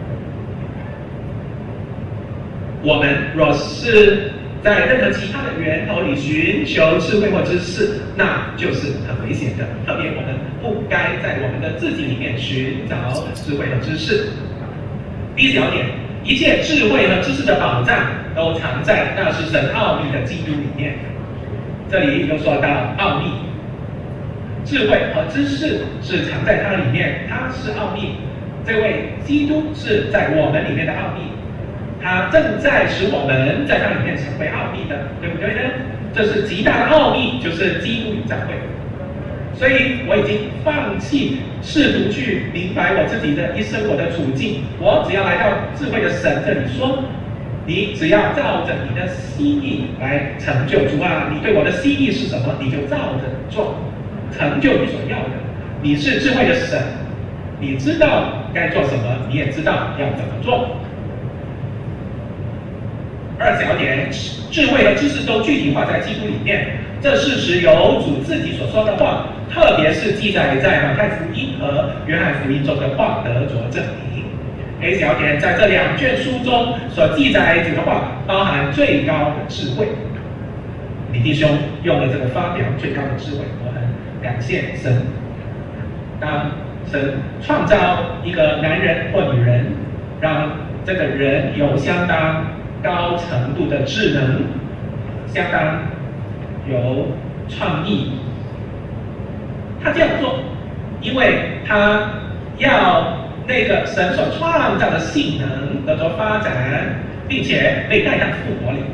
我们若是在任何其他的源头里寻求智慧或知识，那就是很危险的。特别我们不该在我们的自己里面寻找智慧和知识。1小点，一切智慧和知识的宝藏都藏在那是神奥秘的基督里面。这里又说到奥秘，智慧和知识是藏在它里面，它是奥秘。这位基督是在我们里面的奥秘，他正在使我们在它里面成为奥秘的，对不对呢？这是极大的奥秘，就是基督与教会。所以我已经放弃试图去明白我自己的一生我的处境，我只要来到智慧的神这里说，你只要照着你的心意来成就。主啊，你对我的心意是什么，你就照着做，成就你所要的。你是智慧的神，你知道该做什么，你也知道要怎么做。2小点，智慧和知识都具体化在基督里面。这事实由主自己所说的话，特别是记载在马太福音和约翰福音中的话得着证明。A 小点，在这2卷书中所记载主的话，包含最高的智慧。李弟兄用了这个发表最高的智慧，我很感谢神。当神创造一个男人或女人，让这个人有相当高程度的智能，相当有创意。他这样做，因为他要那个神所创造的性能得着发展，并且被带到复活里。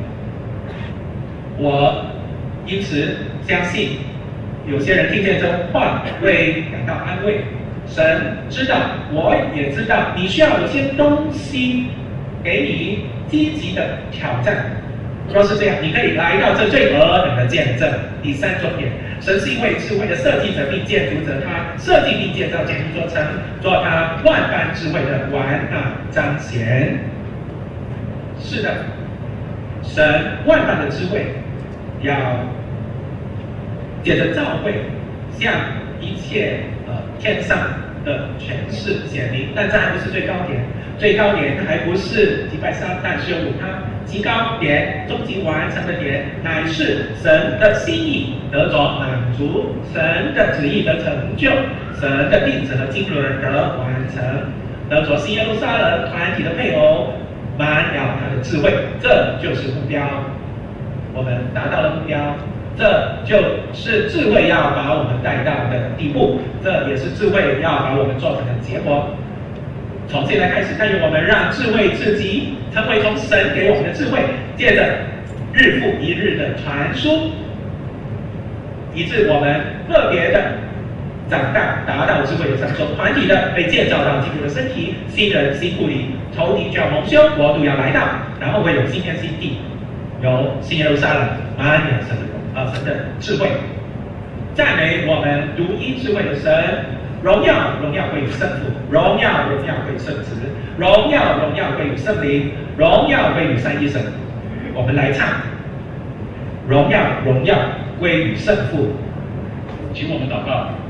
我因此相信，有些人听见这话会感到安慰。神知道，我也知道，你需要有些东西给你积极的挑战。若是这样，你可以来到这最何等的见证。第3重点，神是一位智慧的设计者并建筑者，他设计并建造建筑做成，做他万般智慧的完纳彰显。是的，神万般的智慧要借着教会向一切天上的权势显明，但这还不是最高点，最高点还不是击败撒旦羞辱他，极高点终极完成的点乃是神的心意得着满足，神的旨意得成就，神的定旨和经纶得完成，得着新耶路撒冷团体的配偶满了他的智慧，这就是目标。我们达到了目标，这就是智慧要把我们带到的地步，这也是智慧要把我们做成的结果。从现在开始，但愿我们让智慧自己成为从神给我们的智慧，借着日复一日的传输，以致我们个别的长大，达到智慧的上升，团体的被建造到基督的身体，新人新故里，仇敌就要蒙羞，国度要来到，然后会有新天新地，有新耶路撒冷，满了神的智慧。赞美我们独一智慧的神，荣耀归于圣父，荣耀归于圣子，荣耀归于圣灵，荣耀归于三一神。我们来唱，荣耀归于圣父，请我们祷告。